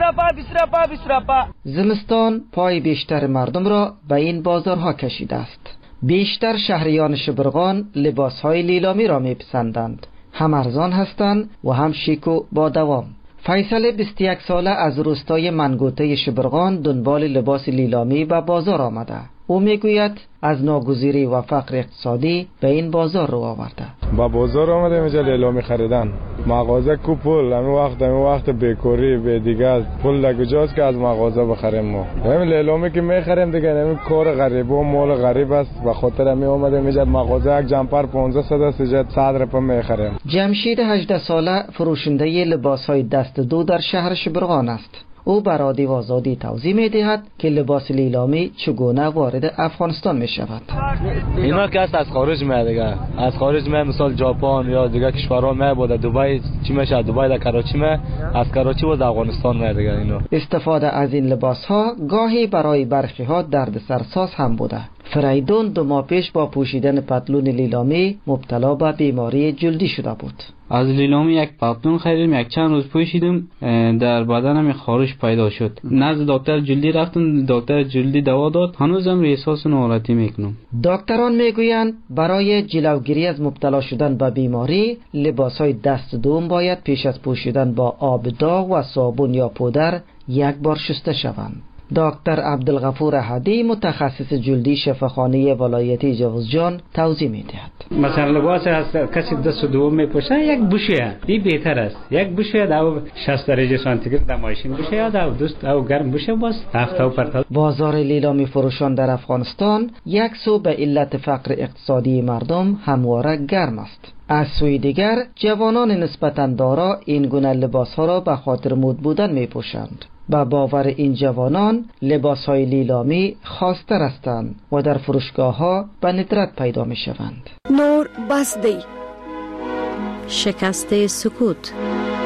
داره 20 زمستان پای بیشتر مردم را به این بازارها کشیده است. بیشتر شهریان شبرغان لباسهای لیلامی را میپسندند. هم ارزان هستند و هم شیک و با دوام. فیصل 21 ساله از روستای منگوته شبرغان دنبال لباس لیلامی به بازار آمده. او میگوید از ناگزیری و فقر اقتصادی به این بازار رو آورده. با بازار آمده اینجا لیلامی خریدن. مغازه کو پول همین وقت بیکاری به دیگه پول لگجاست که از مغازه بخریم ما. همین لیلامی که میخریم دیگه همین کار غریب و مال غریب است. به خاطر همین اومده اینجا مغازه یک جمپر 1500 است اینجا 100 روپیه میخریم. جمشید 18 ساله فروشنده لباس‌های دست دو در شهر شبرغان است. او بر رادیو آزادی توضیح می‌دهد که لباس لیلامی چگونه وارد افغانستان می‌شود. اینا که از خارج میاد دیگه، از خارج میاد، مثلا ژاپن یا دیگه کشورها میاد، دبی چی میشه، دبی در کراچی میاد، از کراچی و افغانستان میاد دیگه. اینا استفاده از این لباس‌ها گاهی برای برخی‌ها دردسرساز هم بوده. فریدون 2 ماه پیش با پوشیدن پتلون لیلامی مبتلا به بیماری جلدی شده بود. از لیلامی یک پتلون خریدم، یک چند روز پوشیدم، در بدنم خارش پیدا شد. نزد دکتر جلدی رفتم، دکتر جلدی دوا داد، هنوزم احساس ناراحتی میکنم. دکتران میگویند برای جلوگیری از مبتلا شدن به بیماری لباسهای دست دوم باید پیش از پوشیدن با آب داغ و صابون یا پودر یک بار شسته شوند. دکتر عبدالغفور احدی متخصص جلدی شفاخانه ولایتی جوزجان توضیح میدهد. مثلا لباس از کسی دست دوم میپوشه یک بوشه، این بهتر است. یک بوشه در 60 درجه سانتیگراد در ماشین بوشه یا در دوست او گرم بوشه باز هفته و پرتا. بازار لیلامی فروشان در افغانستان یک سو به علت فقر اقتصادی مردم همواره گرم است. از سوی دیگر جوانان نسبتاً دارا این گونه لباسها را به خاطر مد بودن میپوشند. با باور این جوانان لباسهای لیلامی خاص‌تر هستند و در فروشگاه‌ها به ندرت پیدا می‌شوند. نور بسدی شکست سکوت.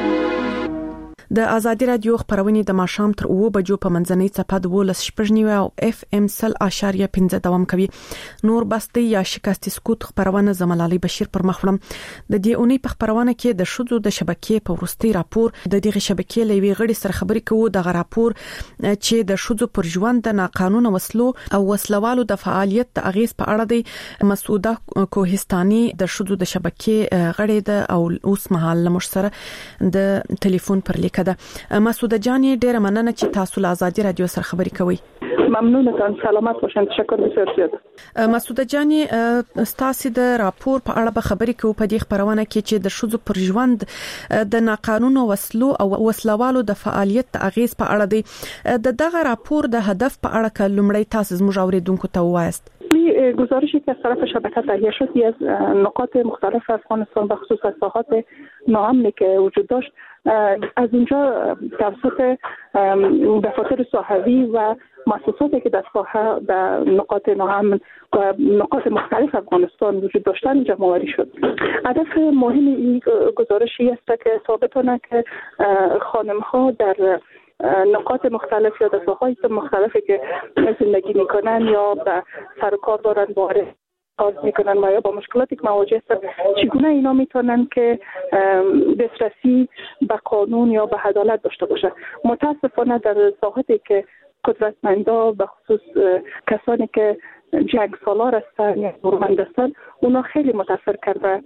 د ازادي رادیو خبرونه د ماشام تر 2 بجو په منځنۍ صفحه 12.9 او اف ام 0.5 دوام کوي. نور بستی یا شکست سکوت خبرونه زملالي بشیر پر مخړم. د دې اونۍ په خبرونه کې د شذو د شبکې په ورستي راپور د دغه شبکې لوي غړي سره خبرې کوو. د راپور چې د شذو پر ژوند د ناقانونه وسلو او وسلوالو د فعالیت د اغیز په اړه دی. مسعوده کوهستاني د شذو د شبکې غړي د او اوس مهال لمر سره د ټلیفون پر لیک امریکا ده. مسعود جان ډیره مننه چې تاسو له آزادي رادیو سره خبرې کوي. ممنونم، سلامت باشین. تشکر بسیار زیات. مسعود جان، ستاسو د راپور په اړه به خبرې کوو په دې خبرونه کې چې د شذو پر ژوند د ناقانونه وسلو او وسلوالو د فعالیت اغیز په اړه دی. دغه راپور د هدف په اړه کلمړی تاسو زموږ اوریدونکو ته وایست. گزارشی که از طرف شبکه تهیه شد از نقاط مختلف افغانستان به خصوص از ساحات ناامنی که وجود داشت، از اونجا توسط دفاتر صحوی و مؤسساتی که در ساحه در نقاط ناامن و نقاط مختلف افغانستان وجود داشتن جمع آوری شد. هدف مهم این گزارشی است که ثابت کنه که خانم‌ها در نقاط مختلف یا در ساحات مختلفی که زندگی میکنن یا به سر کار دارن وارد کار میکنن و یا با مشکلاتی که مواجه هستن، چگونه اینا میتونن که دسترسی به قانون یا به عدالت داشته باشن. متاسفانه در ساحاتی که قدرتمندا به خصوص کسانی که جنگ سالار هستن یا نورمند هستن، اونا خیلی متاثر کرده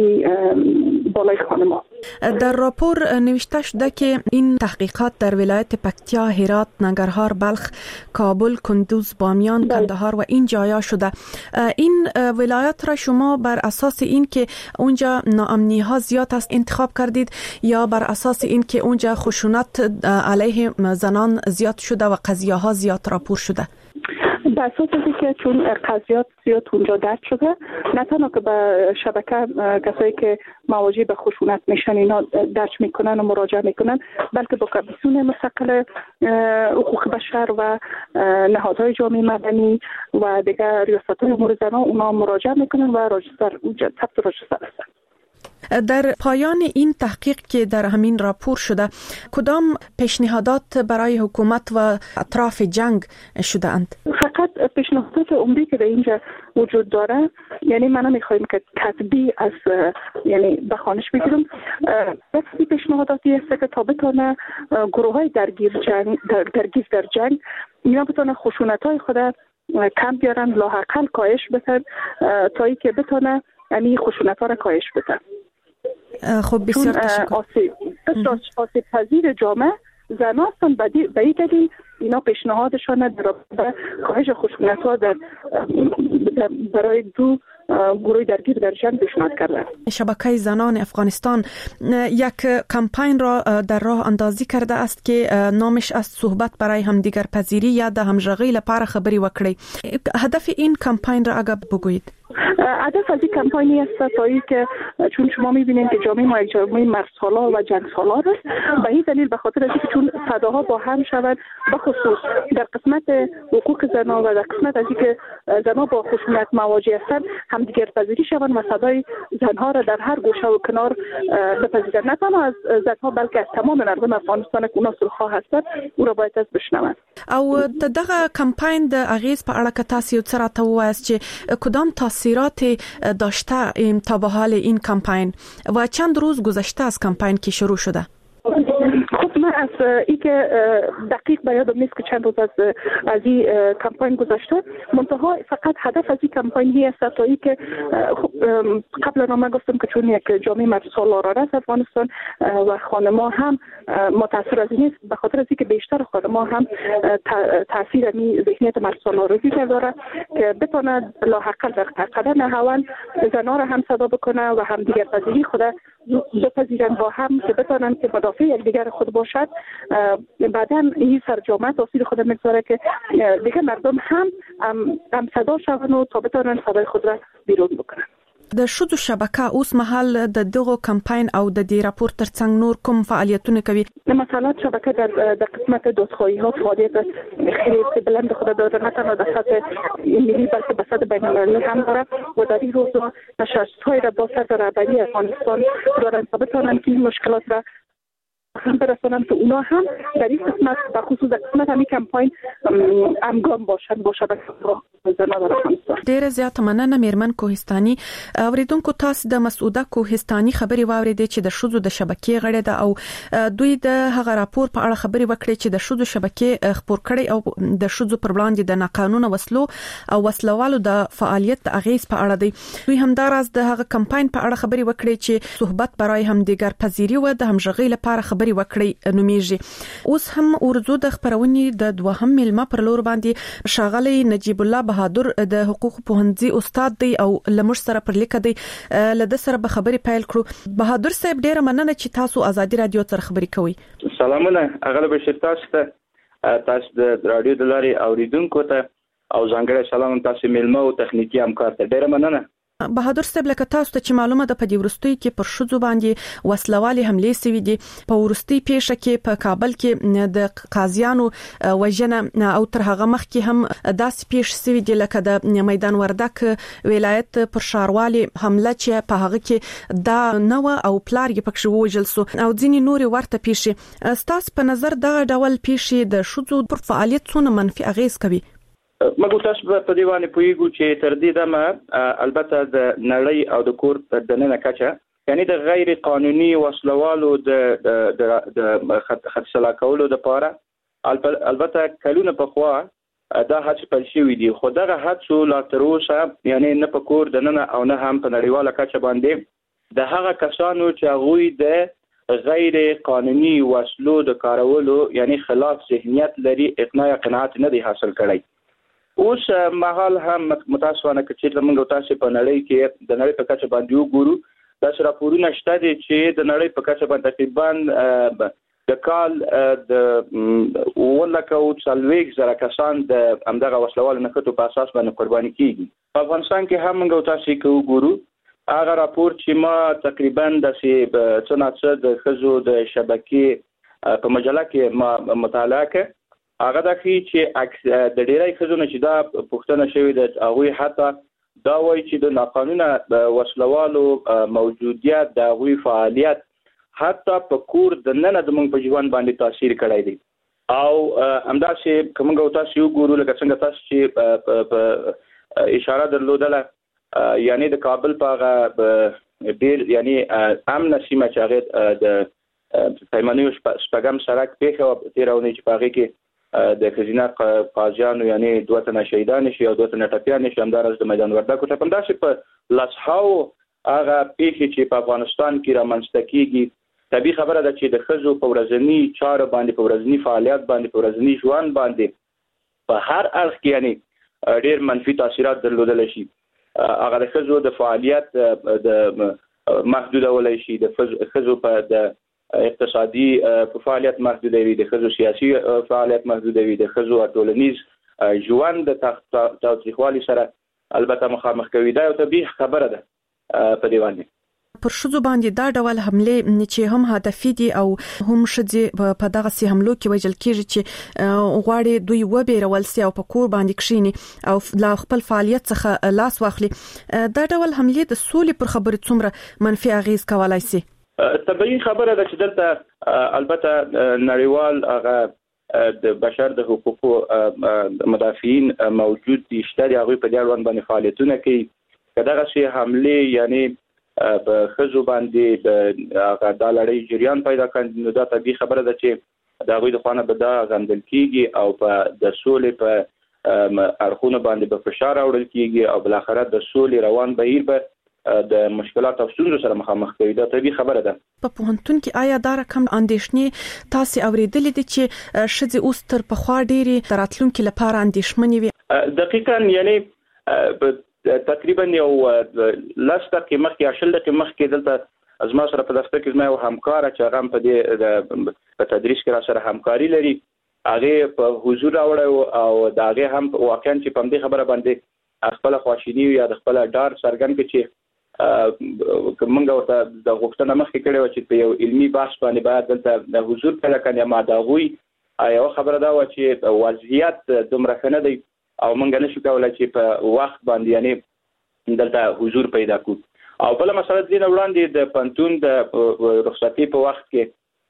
بالای خانم‌ها. در راپور نوشته شده که این تحقیقات در ولایت پکتیا، هرات، ننگرهار، بلخ، کابل، کندوز، بامیان، کندهار و این جایا شده. این ولایات را شما بر اساس این که اونجا ناامنی ها زیاد است انتخاب کردید یا بر اساس این که اونجا خشونت علیه زنان زیاد شده و قضیه ها زیاد راپور شده؟ به اساس که چون قضیات زیاد اونجا درد شده، نه تنها که به شبکه کسایی که مواجه به خشونت میشن اینا درج میکنن و مراجعه میکنن، بلکه با کمیسیون مستقل حقوق بشر و نهادهای جامعه مدنی و دیگر ریاست‌های امور زنان اونا مراجعه میکنن و راجستر ثبت راجستر هستن. در پایان این تحقیق که در همین راپور شده، کدام پیشنهادات برای حکومت و اطراف جنگ شده اند؟ فقط پیشنهادات عمده که در اینجا وجود داره، یعنی ما نمیخوایم که کتبی از یعنی بخوانش بگیرم، بس پیشنهاداتی است که تا بتونه گروه های درگیر در جنگ اینا بتونه خشونت های خود کم بیارن، لاحقل کاهش بدن تا ای که بتونه یعنی خشونت ها را کاهش بدن. خب بسیار تشکر. آسیب پذیر جامعه زنان هستن، به این دلیل اینا پیشنهادشان در کاهش خشونت ها برای دو گروه درگیر در جنگ پیشنهاد کرده. شبکه زنان افغانستان یک کمپین را در راه اندازی کرده است که نامش از صحبت برای همدیگر پذیری یا د همغږی لپاره خبري وکړي. هدف این کمپین را اگر بگویید؟ هدف از این کمپینی است تا که چون شما می‌بینید که جامعه ما یک جامعه مرزسالار و جنگسالار است، به این دلیل به خاطر اینکه چون صداها با هم شود، به خصوص در قسمت حقوق زنان و در قسمت از اینکه زنان با خشونت مواجه هستند، همدیگر پذیری شوند و صدای زنها را در هر گوشه و کنار بپذیرند. نه تنها از زنها بلکه از تمام مردم افغانستان که اونا صلح‌خواه هستند، او را باید بشنوند. او دغه کمپین د اغیز په اړه که تاسو څه راته ووایاست چې کدام تاثیرات داشته تا به حال این کمپین و چند روز گذشته از کمپین که شروع شده؟ خب من از این که دقیق به یادم نیست که چند روز از این کمپین گذشته، منتها فقط هدف از این کمپین است تا این که قبلا ما گفتم که چون یک جامعه مرزسالار است افغانستان و خانم‌ها هم متاثر از این است، به خاطر از اینکه بیشتر خانم‌ها هم تاثیر می ذهنیت مرزسالاری داره که بتونه لاحقل در قدم نهوان زنان را هم صدا بکنه و هم دیگر پذیری خود بپذیرن با هم که بتونن که مدافع یکدیگر خود باشد. بعدا این سرجامه تاثیر خود میگذاره که دیگه مردم هم صدا شون و تا بتونن صدای خود را بیرون بکنن. د شذو شبکه اوس مهال د دغه کمپاین او د دې راپور ترڅنګ نور کوم فعالیتونه کوي؟ مثلا شبکه در قسمت دادخواهی ها فعالیت خیلی بلند خود داره، نه تنها در سطح ملی بلکه به سطح بین‌المللی هم داره و در این روزها نشست‌های را با سطح رهبری افغانستان دارن تا بتونن که این مشکلات را هم برسانن که اونا هم در این قسمت و خصوص در قسمت همین کمپاین همگام باشن با شبکه زنان در افغانستان. ډیره زیاته مننه میرمن کوهستاني. اوریدونکو تاسو د مسعوده کوهستاني خبري واوریدې چې د شذو د شبکې غړي ده او دوی د هغه راپور په اړه خبري وکړي چې د شذو شبکې خبر کړي او د شذو پر وړاندې د ناقانونه وسلو او وسلوالو د فعالیت د اغیز په اړه دی. دوی همداراز د هغه کمپاین په اړه خبري وکړي چې صحبت برای هم دیګر پذیری و د همغږي لپاره خبري وکړي نومیږي. اوس هم ورزو د خبرونې د دوهم ملما پر لور باندې ښاغلی نجیب الله بهادر د حقوق پوهنځي استاد دی او لمر سره پر لیک دی. لده سره به خبري پیل کړو. بهادر صاحب ډیره مننه چې تاسو ازادي رادیو سره خبري کوي. سلامونه اغله بشیر تاسو د رادیو د لارې اوریدونکو ته او ځانګړی سلام تاسو ملما او تخنیکی همکار ته ډیره مننه. بهادر صاحب لکه تاسو ته چې معلومه ده په دې ورستۍ کې پر شذو باندې وسلوالي حمله سوي دي. په ورستۍ پیښه کې په کابل کې د قاضیانو وژنه او تر هغه مخکې هم داسې پیښ سوي دي لکه د میدان وردک ولایت پر شاروالي حمله چې په هغه کې دا نو او پلار یې پکښ وژل سو او ځینې نور ورته پیښې. ستاسو په نظر دغه ډول پیښې د شذو پر فعالیت څونه منفي اغیز کوي؟ مګو تاسو په دې باندې پوهیږو چې تر دې دمه البته د نړۍ او د کور د نننه کچه یعنی د غیر قانوني وسلوالو د خدشلا کولو د پاره البته کلونه په خوا دا هڅه پیل شوې دي. خو دغه هڅو لا تر اوسه یعنی نه په کور د نننه او نه هم په نړیواله کچه باندې د هغه کسانو چې هغوی د غیر قانوني وسلو د کارولو یعنی خلاف ذهنیت لري اقناع قناعت نه دی حاصل کړی. اوس مهال هم متاسفانه چې موږ تاسو په نړۍ کې د نړۍ په کچه باندې وګورو دا راپورونه شته دي چې د نړۍ په کچه باندې تقریبا د کال د ولکه او څلويک زره کسان د همدغه وسلوال نکټو په اساس باندې قرباني کیږي. په افغانستان کې هم موږ تاسو کې وګورو هغه راپور چې ما تقریبا د څنګه د خزو د شبکې په مجله کې ما مطالعه کړ. هغه د چې د ډیری خزونه چې دا پښتنه شوی د هغه حتی دا وایي چې د ناقانونه وسلوالو موجودیت د هغه فعالیت حتی په کور د نن د موږ په ژوند باندې تاثیر کړی دی. او همداسې کومه تاسو یو ګورو لکه څنګه تاسو چې اشاره درلودله یعنی د کابل په ډیر یعنی امن سیمه چې هغه د پیمانیو شپږم سړک پیښه تیرونه چې په هغه کې د خزینه قاضیانو یعنی دوه تنه شهیدان شي او دوه تنه ټپیان شي همدارس د میدان وردګو ته پنداسې په لاسحاو هغه پیښې چې په افغانستان کې رامنځته کیږي طبيعي خبره ده چې د خزو په ورځنی چارو باندې په ورځنی فعالیت باندې په ورځنی ژوند باندې په هر اړخ کې یعنی ډېر منفي تاثیرات درلودل شي. هغه د خزو د فعالیت د محدودولای شي د خزو په د اقتصادي فعالیت محدودوي د خزو سیاسي فعالیت محدودوي د خزو ټولنیز ژوند د تاوتریخوالي سره البته مخامخ کوي. دا یو طبيعي خبره ده په دی باندې. پر شذو باندې دا ډول حمله چې هم هدفي دي او هم شذي په دغه سي حملو کې وجل کېږي چې غواړي دوی وبېرول سي او په کور باندې کښینی او لا خپل فعالیت څخه لاس واخلي. دا ډول حمله د سولې پر خبرې څومره منفي اغیز کولای سي؟ طبيعي خبره ده چې دلته البته نړیوال هغه د بشر د حقوقو مدافعین موجود دي شته هغه په دې اړه باندې فعالیتونه کوي. کداغه شی حمله یعنی په خزو باندې د هغه لړۍ جریان پیدا کړي نو دا طبيعي خبره ده چې دا غوي د خوانه به دا غندل کیږي او په د سولې په اړخونه باندې به فشار اورل کیږي او بل اخر د سولې روان بهیر به د مشکلات او ستونزو سره مخامخ کوي. دا طبيعي خبره ده. په پوهنتون کې آیا دا رقم اندېښنې تاسو اوریدلې دي چې شذي اوس تر پخوا ډېری راتلونکو لپاره اندېښمنې وي؟ دقیقاً یعنی تقریبا یو لاسته کې مخکې اشل کې مخکې دلته ازما سره په دفتر کې زما همکار چې هغه په دې په تدریس کې را سره همکاري لري هغه په حضور راوړ او دا هغه هم واقعا چې په دې خبره باندې خپل خواشینی یا د خپل ډار سرګن کې چې کومنګ ورته د غوښتنه مخکې کړې و چې په یو علمي بحث باندې باید دلته د حضور پیدا کړي ما دا غوي یو خبره دا و چې وضعیت دومره ښه نه دی او موږ نشو کولای چې په وخت باندې یعنی دلته حضور پیدا کړو. او بل مسله دې وړاندې د پنتون د رخصتي په وخت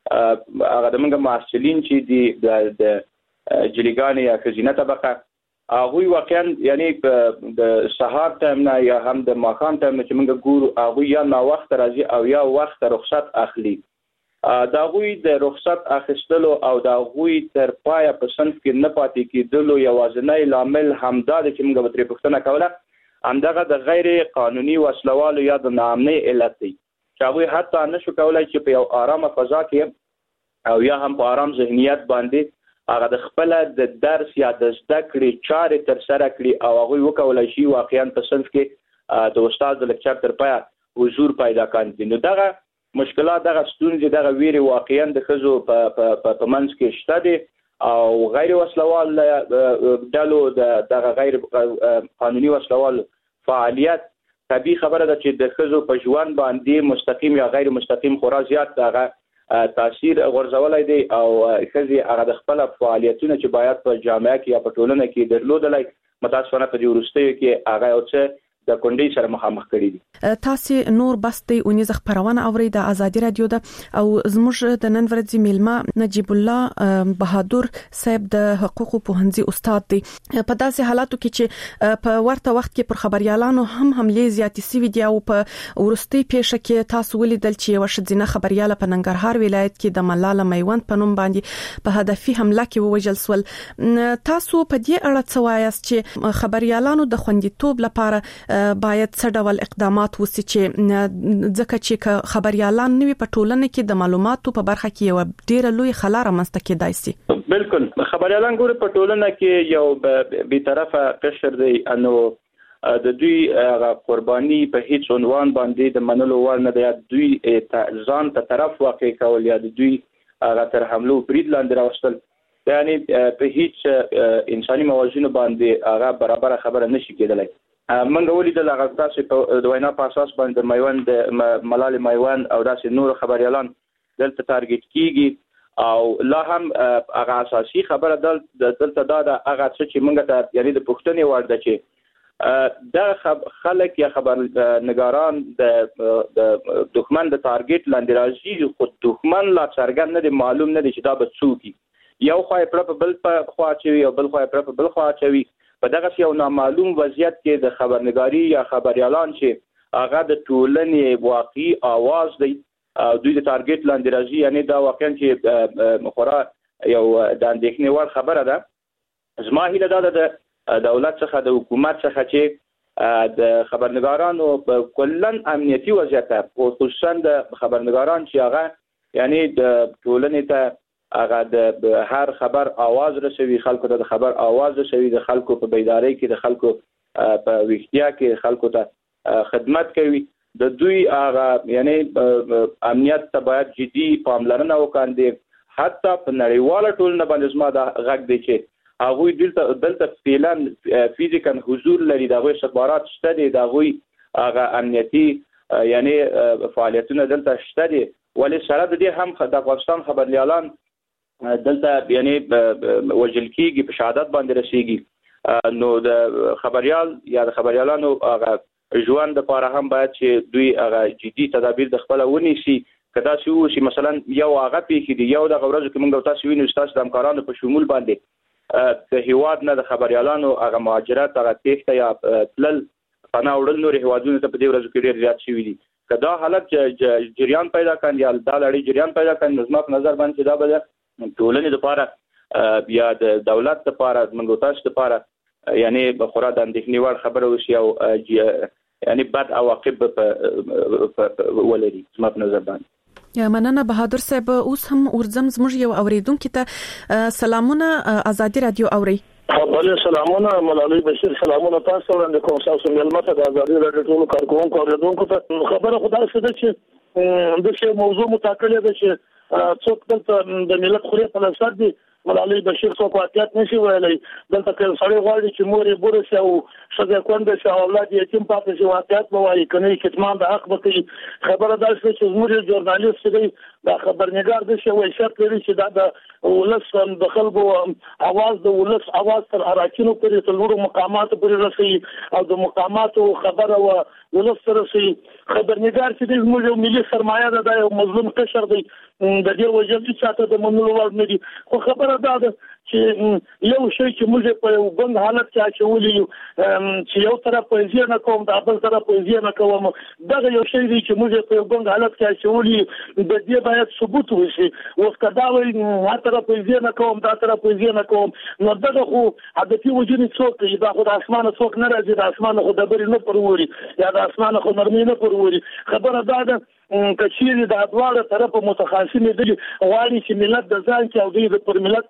کې هغه د موږ معسلین چې د جلیګان یا خزینه طبقه هغه واقعا یعنی د سهار ټایم نه یا هم د ماښام ټایم نه چې موږ ګورو هغه یا نا وخت راځي او یا وخت رخصت اخلي. دا غوی د رخصت اخیستلو او دا غوی تر پایه په صنف کې نه پاتې کېدلو یوازینی لامل همدا د چې موږ به ترې پوښتنه کوله همدغه د غیر قانوني وسلوالو یا د ناامنۍ علت دی چې هغوی حتی نشو کولی چې په یو آرامه فضا کې او یا هم په آرام ذهنیت باندې هغه د خپل د درس یا د زده کړې چارې تر سره کړي او هغوی وکولی شي واقعا په صنف کې د استاد د لیکچر تر پایه حضور پیدا کاندي. نو دغه مشکلات دغه ستونزې دغه ویرې واقعا د ښځو په منځ کې شته دي او غیر وسلوال ډلو دغه غیر قانوني وسلوال فعالیت طبیعي خبره ده چې د ښځو په ژوند باندې مستقیم یا غیر مستقیم خورا زیات دغه تاثیر غورځولی دی او ښځې هغه د خپل فعالیتونه چې باید په جامعه کې یا په ټولنه کې درلودلی متاسفانه په دې وروستیو کې هغه یو څه د کونډې سره مخامخ کړي دي. تاسو نور بستي اونیز خبرونه اوري د ازادي رادیو ده او زموږ د نن ورځې میلمه نجیب الله بهادر صاحب د حقوقو پوهنځي استاد دی. په داسې حالاتو کې چې په ورته وخت کې پر خبريالانو هم حمله زیاتې سوي دي او په ورستي پیښه کې تاسو ولیدل چې یو شذینه خبرياله په ننګرهار ولایت کې د ملاله میوند په نوم باندې په هدفي حمله کې ووژل سول. تاسو په دې اړه څه وایاست چې خبريالانو د خوندیتوب لپاره باید څه ډول اقدامات وسي چې ځکه چې خبريالان نوي په ټولنه کې د معلوماتو په برخه کې یو ډیره لوی خلا رامنځته کېدای شي؟ بالکل خبريالان ګوره په ټولنه کې یو بی‌طرفه قشر دی انو د دوی قرباني په هیڅ عنوان باندې د منلو وړ نه دی. دوی ځان ته طرف واقع کول یا د دوی تر حملو برید لاندې راوستل یعنی په هیڅ انساني موازینو باندې هغه برابر خبره نشي کېدلی. منګه ولیدل هغه تاسو د وینا په اساس باندې میوند ملاله میوند او داسې نور خبريالان دلته تارګټ کیږي او لا هم هغه اساسي خبره دلته دا هغه چې موږ ته یعنی د پښتنې وړ ده چې د خلک یا خبرنګاران د دښمن د تارګټ لاندې راځي خو دښمن لا څرګند نه دی معلوم نه دی چې دا به څوک یو خو په بل خوا چوي او بل خو په بل خوا چوي. په دغه یو نامعلوم وضعیت کې د خبرنګاری یا خبريالان چې هغه د ټولنې واقعي आवाज دی دوی د تارګټ لاندې راځي یعنی دا واقعا چې خورا یو د اندېښنې وړ خبره ده. زما هیله دا ده د دولت څخه د حکومت څخه چې د خبرنګارانو په کلن امنیتي وضعیت خصوصا د خبرنګاران چې هغه یعنی د ټولنې ته هغه د هر خبر आवाज رسوي خلکو ته د خبر आवाज رسوي د خلکو په بیداری کې د خلکو په ویښتیا کې خلکو ته خدمت کوي. د دوی هغه یعنی امنیت ته باید جدي پاملرنه وکړي حتی په نړیواله ټولنه باندې زما د غږ دی چې هغه دلته فعلا فزیکل حضور لري دغه استخبارات شته دي دغه هغه امنیتي یعنی فعالیتونه دلته شته دي ولې سره د دې هم د افغانستان خبريالان دلته یعنی وجل کیږي په شهادت باندې رسیږي. نو د خبريال یا د خبريالانو هغه ژوند لپاره هم باید چې دوی هغه جدي تدابیر د خپل ونیسي کدا چې مثلا یو هغه پیښې دی یو د غورځو کې موږ تاسو وینو تاسو د همکارانو په شمول باندې د هیواد نه د خبريالانو هغه مهاجرت هغه تېښته یا تلل پناه وړل نور هیوادونو ته په دې ورځو کې ډېر زیات شوي دي. کدا حالت جریان پیدا کړي یا دا لړۍ جریان پیدا کړي نو زما په نظر باندې دا به ټولنې لپاره یا د دولت لپاره موږ تاسو لپاره یعنی بخورا د اندېښنې وړ خبره وشي او یعنی بد عواقب ولري زما په نظر باندې. یا مننه بهادر صاحب. اوس هم ورزم زموږ یو اوریدونکو ته سلامونه ازادي رادیو اوري. بله سلامونه ملالۍ بشیر سلامونه تاسو وړاندې کوم تاسو ملمت د ازادي رادیو ټول کارکونکو اوریدونکو ته خبره خدای څه ده چې د څه موضوع متأکد ده چې څوک دلته د ملت خوري په لسر دي ملالۍ بشیر څوک واقعیت نشي ویلی دلته که سړی غواړي چې مور یې بوره شي او ښځه کونډه شي او اولاد یتیم پاتې شي واقعیت به وایي که نه کتمان د حق به کوي. خبره دا شوه چې زموږ ژورنالیست چې دی دا خبرنګار داسې وحشت لري چې دا د ولس د خلکو اواز د ولس اواز تر اراکینو پورې تر لوړو مقاماتو پورې رسوي او د مقاماتو خبره ولس سره رسوي. خبرنګار چې دی زموږ یو ملي سرمایه ده دا یو مظلوم قشر دی د دې وجه چې چاته د منلو وړ نه دي. خو خبره دا ده چې یو شی چې موږ په یو بند حالت کې اچولې چې یو طرف پوزیشن نه کوم د بل طرف پوزیشن نه کوم دا یو شی دی چې موږ په یو بند حالت کې اچولې د دې باید ثبوت وشي اوس کدا وایي هغه طرف پوزیشن نه کوم دا طرف پوزیشن نه کوم نو دا خو هدفي وجود څوک دا خو د اسمانه څوک نه راځي د اسمانه خو د بری نه پروري یا د اسمانه خو نرمي نه پروري خبره دا ده کچېری د ادواره طرف متخاصمې دي غواړي چې ملت د ځان کې او د پر ملت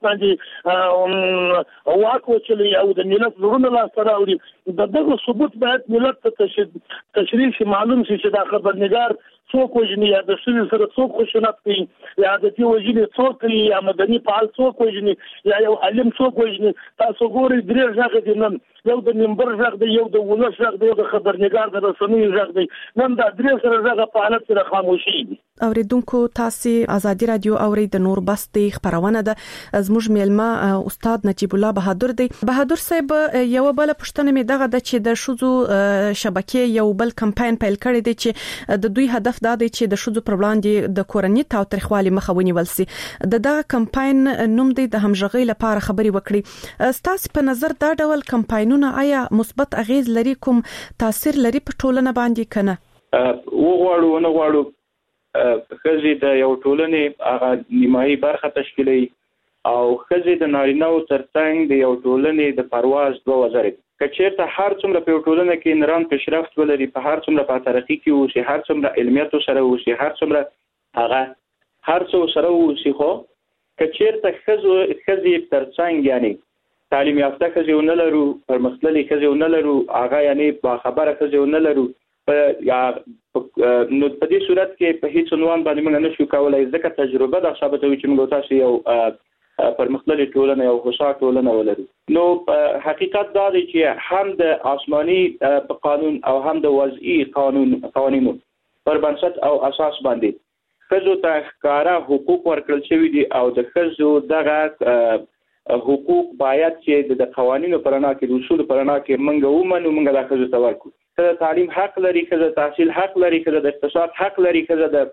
باندې واکو چلی او د ملت زړونه لا سره اوري دغه ثبوت باید ملت ته تشریح معلوم شي چې دا خبرنګار څوک وجني یا د شوی سره څوک خوشنط کوي یا د دې وجني څوک کوي یا مدني فعال څوک وجني یا یو علم څوک وجني تاسو ګورئ درې ځای دي نن یو د منبر ځای دی یو د ولس ځای دی یو د خبرنګار د رسنۍ ځای دی نن دا درې سره ځای په حالت سره خاموشي دي اوریدونکو تاسو آزادي رادیو اوري د نور بستي خبرونه ده زموږ میلمه استاد نجیب الله بهادر دی بهادر صاحب یو بل پښتنه می دغه د چې د شوزو شبکې یو بل کمپاین پیل کړی دی چې د دوی هدف دا دی چې د شوزو پر وړاندې د کورنۍ تاوتریخوالي مخه ونیول شي دغه کمپاین نوم دی د همغږي لپاره خبري وکړي ستاسو په نظر دا ډول کمپاینونه آیا مثبت اغیز لري کوم تاثیر لري په ټولنه باندې کنه وغواړو نه غواړو خزي د یو ټولنې هغه نیمایي برخه تشکیلوي او خزي د نارینه‌و ترڅنګ د یو ټولنې د پرواز دوه وزرې کچېرته هر څومره په ټولنه کې نران پیشرفت ولري په هر څومره په ترقی کې وشي هر څومره علمیت سره وشي هر څومره هغه هر څو سره وشي خو کچېرته خزي ترڅنګ یعنی تعلیم یافته خزي نه لرو پرمختللي خزي نه لرو هغه یعنی با خبره خزي نه لرو یا نو په دې صورت کې په هیڅ عنوان باندې موږ نشو کولای ځکه تجربه د ثابتوي چې موږ تاسو یو پرمختللي ټولنه یو خوشاله ټولنه ولرو نو حقیقت دا دی چې هم د آسماني قانون او هم د وضعي قوانینو پر بنسټ او اساس باندې خزو ته ښکارا حقوق ورکړل شوی دي او د خزو دغه حقوق باید چې د قوانینو پرانا کې د اصول پرانا کې منګه ومنو منګه د خزو ته ورکو کله تعلیم حق لري کله تحصیل حق لري کله د اقتصاد حق لري کله د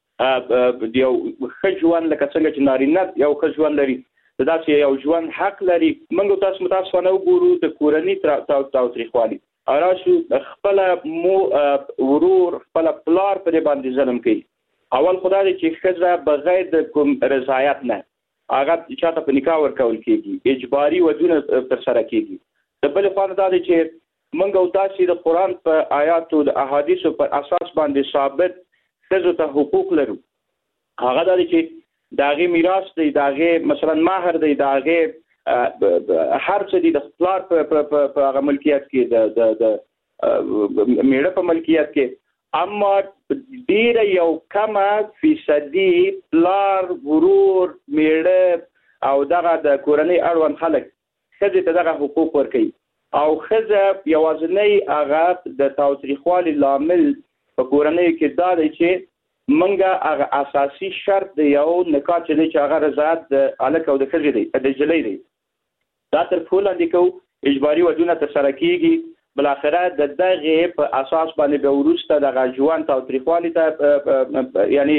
یو خجوان لکه څنګه چې نارینه یو خجوان لري دا چې یو ژوند حق لري موږ تاسو متاسفانه وګورو د کورنۍ تاوتریخوالي اراشو خپل مو ورور خپل پلار پر باندې ظلم کوي اول خدای دې چې خزه بغیر د کوم رضایت نه هغه چاته په نکاح ورکول کیږي اجباري ودونه تر سره کیږي د بل خوا دا دي چې منګ او تاسو د قران په آیاتو د احادیثو پر اساس باندې ثابت خزو ته حقوق لرو هغه دا دي چې داغه میراث دی داغه مثلا مہر دی داغه هر څه دی د خپل په هغه ملکیت کې د میړه په ملکیت کې اما ډیر یو کمه فیصدي پلار ورور میړه او دغه د کورنۍ اړوند خلک خزه ته دغه حقوق ورکوي او خزه یوازنی هغه د تاوتریخوالي لامل په کورنۍ کې دا دی چې منګه هغه اساسي شرط دی یو نکاح چې هغه رضایت د الک او د خزه دی د جلې دی دا تر ټولو اندې کو اجباري ودونه تر سره کیږي بل اخره د دغه په اساس باندې به ورسته د ژوند تاوتریخوالي ته یعنی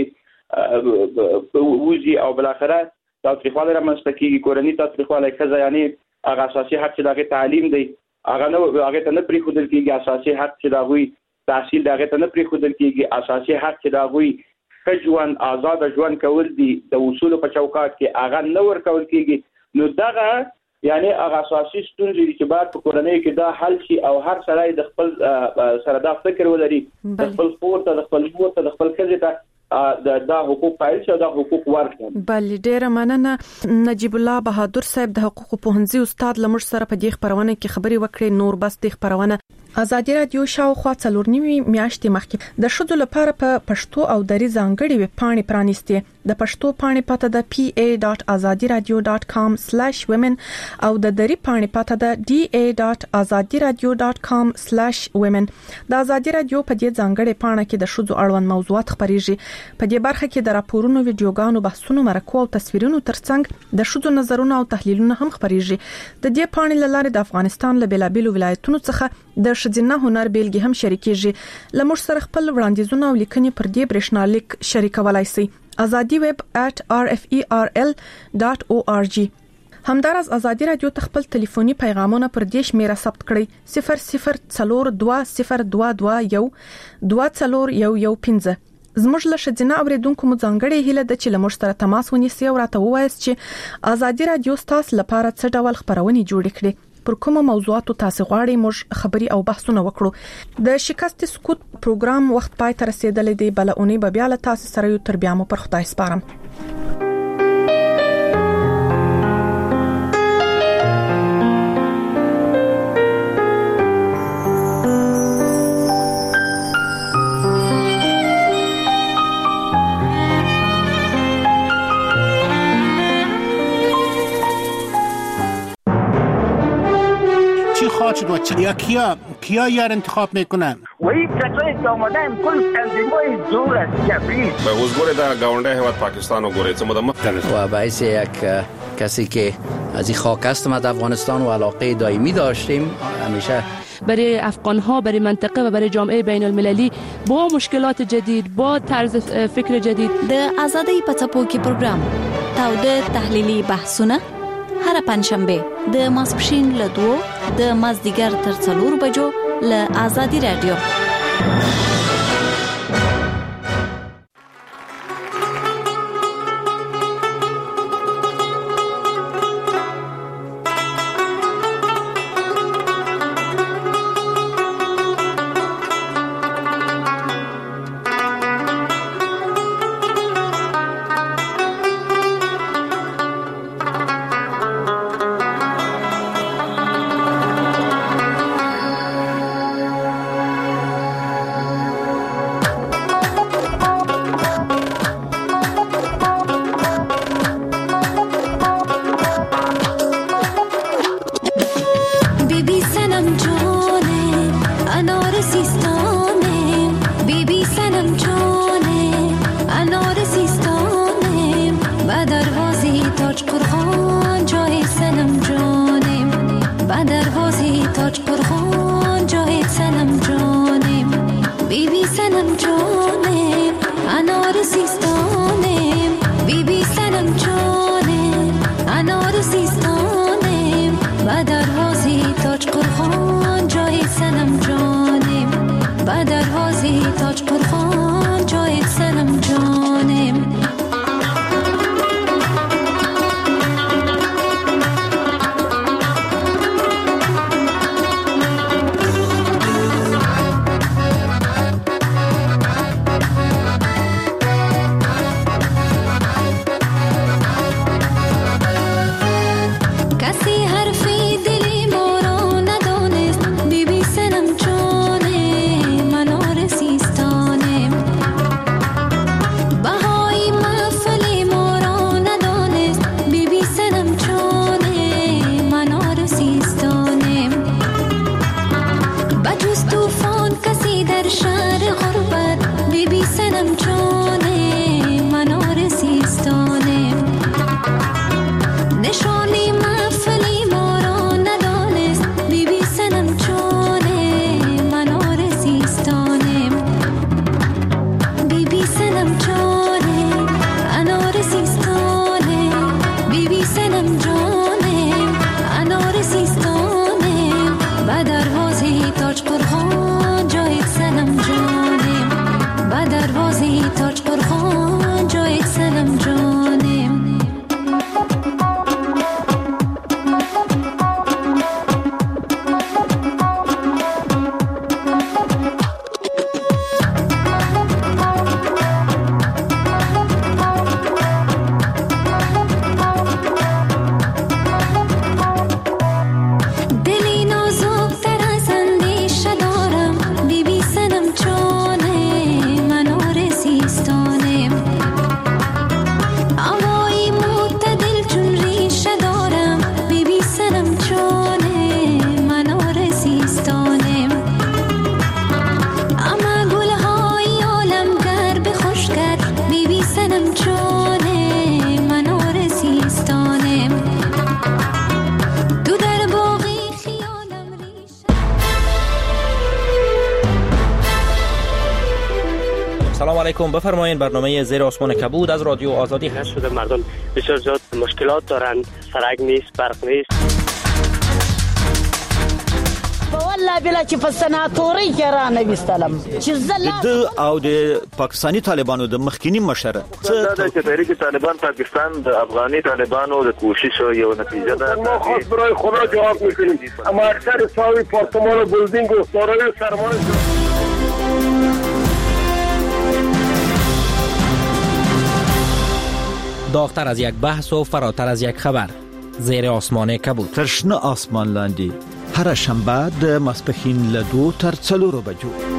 وزي او بل اخره تاوتریخوالي رامنځته کیږي کورنۍ تاوتریخوالي خزه یعنی هغه اساسي حق چې دغه تعلیم دی هغه نو هغه ته نه پری خودل کیږي اساسي حق چې دا وي تحصیل دغه ته نه پری خودل کیږي اساسي حق چې دا وي خجوان آزاد ژوند کول دي د اصول په چوکاټ کې هغه نه ور کول کیږي نو دغه یعنی هغه اساسي ستونزې چې بعد په کورنۍ کې دا حل شي او هر سړی د خپل سره دا فکر ولري د خپل خور ته د خپل مور ته د خپل خځې ته دا حقوق قائل شي دا حقوق ورکړي بل ډیر مننه نجیب الله بهادر صاحب د حقوق پوهنځي استاد لمر سره په دې خبرونه کې خبري وکړې نور بس د خبرونه آزادي رادیو شاوخوا 4 میاشتې مخکې د شذو لپاره په پښتو او دری ځانګړي ویب پاڼې پرانیستې د پښتو پاڼې پته د pa.azadiradio.com/women او د دری پاڼې پته د da.azadiradio.com/women د آزادي رادیو په دې ځانګړي پاڼه کې د شذو اړوند موضوعات خبريږي په دې برخه کې د راپورونو ویډیوګانو بحثونو مرکو او تصویرونو ترڅنګ د شذو نظرونه او تحلیلونه هم خبريږي د دې پاڼې لاره د افغانستان له بلابل ولایتونو څخه د شذینه هنر بیلګي هم شریکيږي لمر سره خپل وړاندیزونه او لیکنې پر دې برېښنالیک شریکولای شي azadi.web@rferl.org همدارس ازادي رادیو خپل ټلیفوني پیغامونه پر دیش میرا ثبت کړئ 00420221 زموږ له شدینه اوریدونکو مو ځانګړي هیله د چې لمر سره تماس ونیسي او راته ووایي چې ازادي رادیو تاسو لپاره څه ډول خبرونه جوړ کړي پر کومه موضوعاتو تاسو غواړئ موږ خبري او بحثونه وکړو د شکست سکوت پروګرام وخت پای ته رسیدلې دی بل اونۍ به بیا له تاسو سره یو تر بیا مو پر خدای سپارم یا کیا یار انتخاب میکنن وای کسایی که آمدن کل تنظیمای دور از جبری به حضور در گاونده هیواد پاکستان و گوره و باعث یک کسی که از این خاک هستم از افغانستان و علاقه دائمی داشتیم همیشه برای افغان‌ها برای منطقه و برای جامعه بین المللی با مشکلات جدید با طرز فکر جدید د آزادی پڅپوکي پروګرام تاوده تحلیلی بحثونه هر پنځشنبه د ماسپښین له 2 د مازدیګر تر 4 بجو له آزادی رادیو سلام علیکم، بفرمایید. برنامه زیر آسمان کبود از رادیو آزادی هست. شده مردم بسیار زیاد مشکلات دارند، سرک نیست، برق نیست. والله بلا چې په سناتوري کې را نه وستلم چې د او د پاکستانی طالبانو د مخکینی مشره چې تحریک طالبان پاکستان د افغاني طالبانو د کوشش یو نتیجه ده. ما خاص برای خدا جواب میکنیم، اما اکثر ساوی پارتمان و بلدینگ و سارای سرمایه داغتر از یک بحث و فراتر از یک خبر. زیر آسمان کبود. ترشنه آسمان لاندی هر شنبه د ماسپښین له 2 تر 4 بجو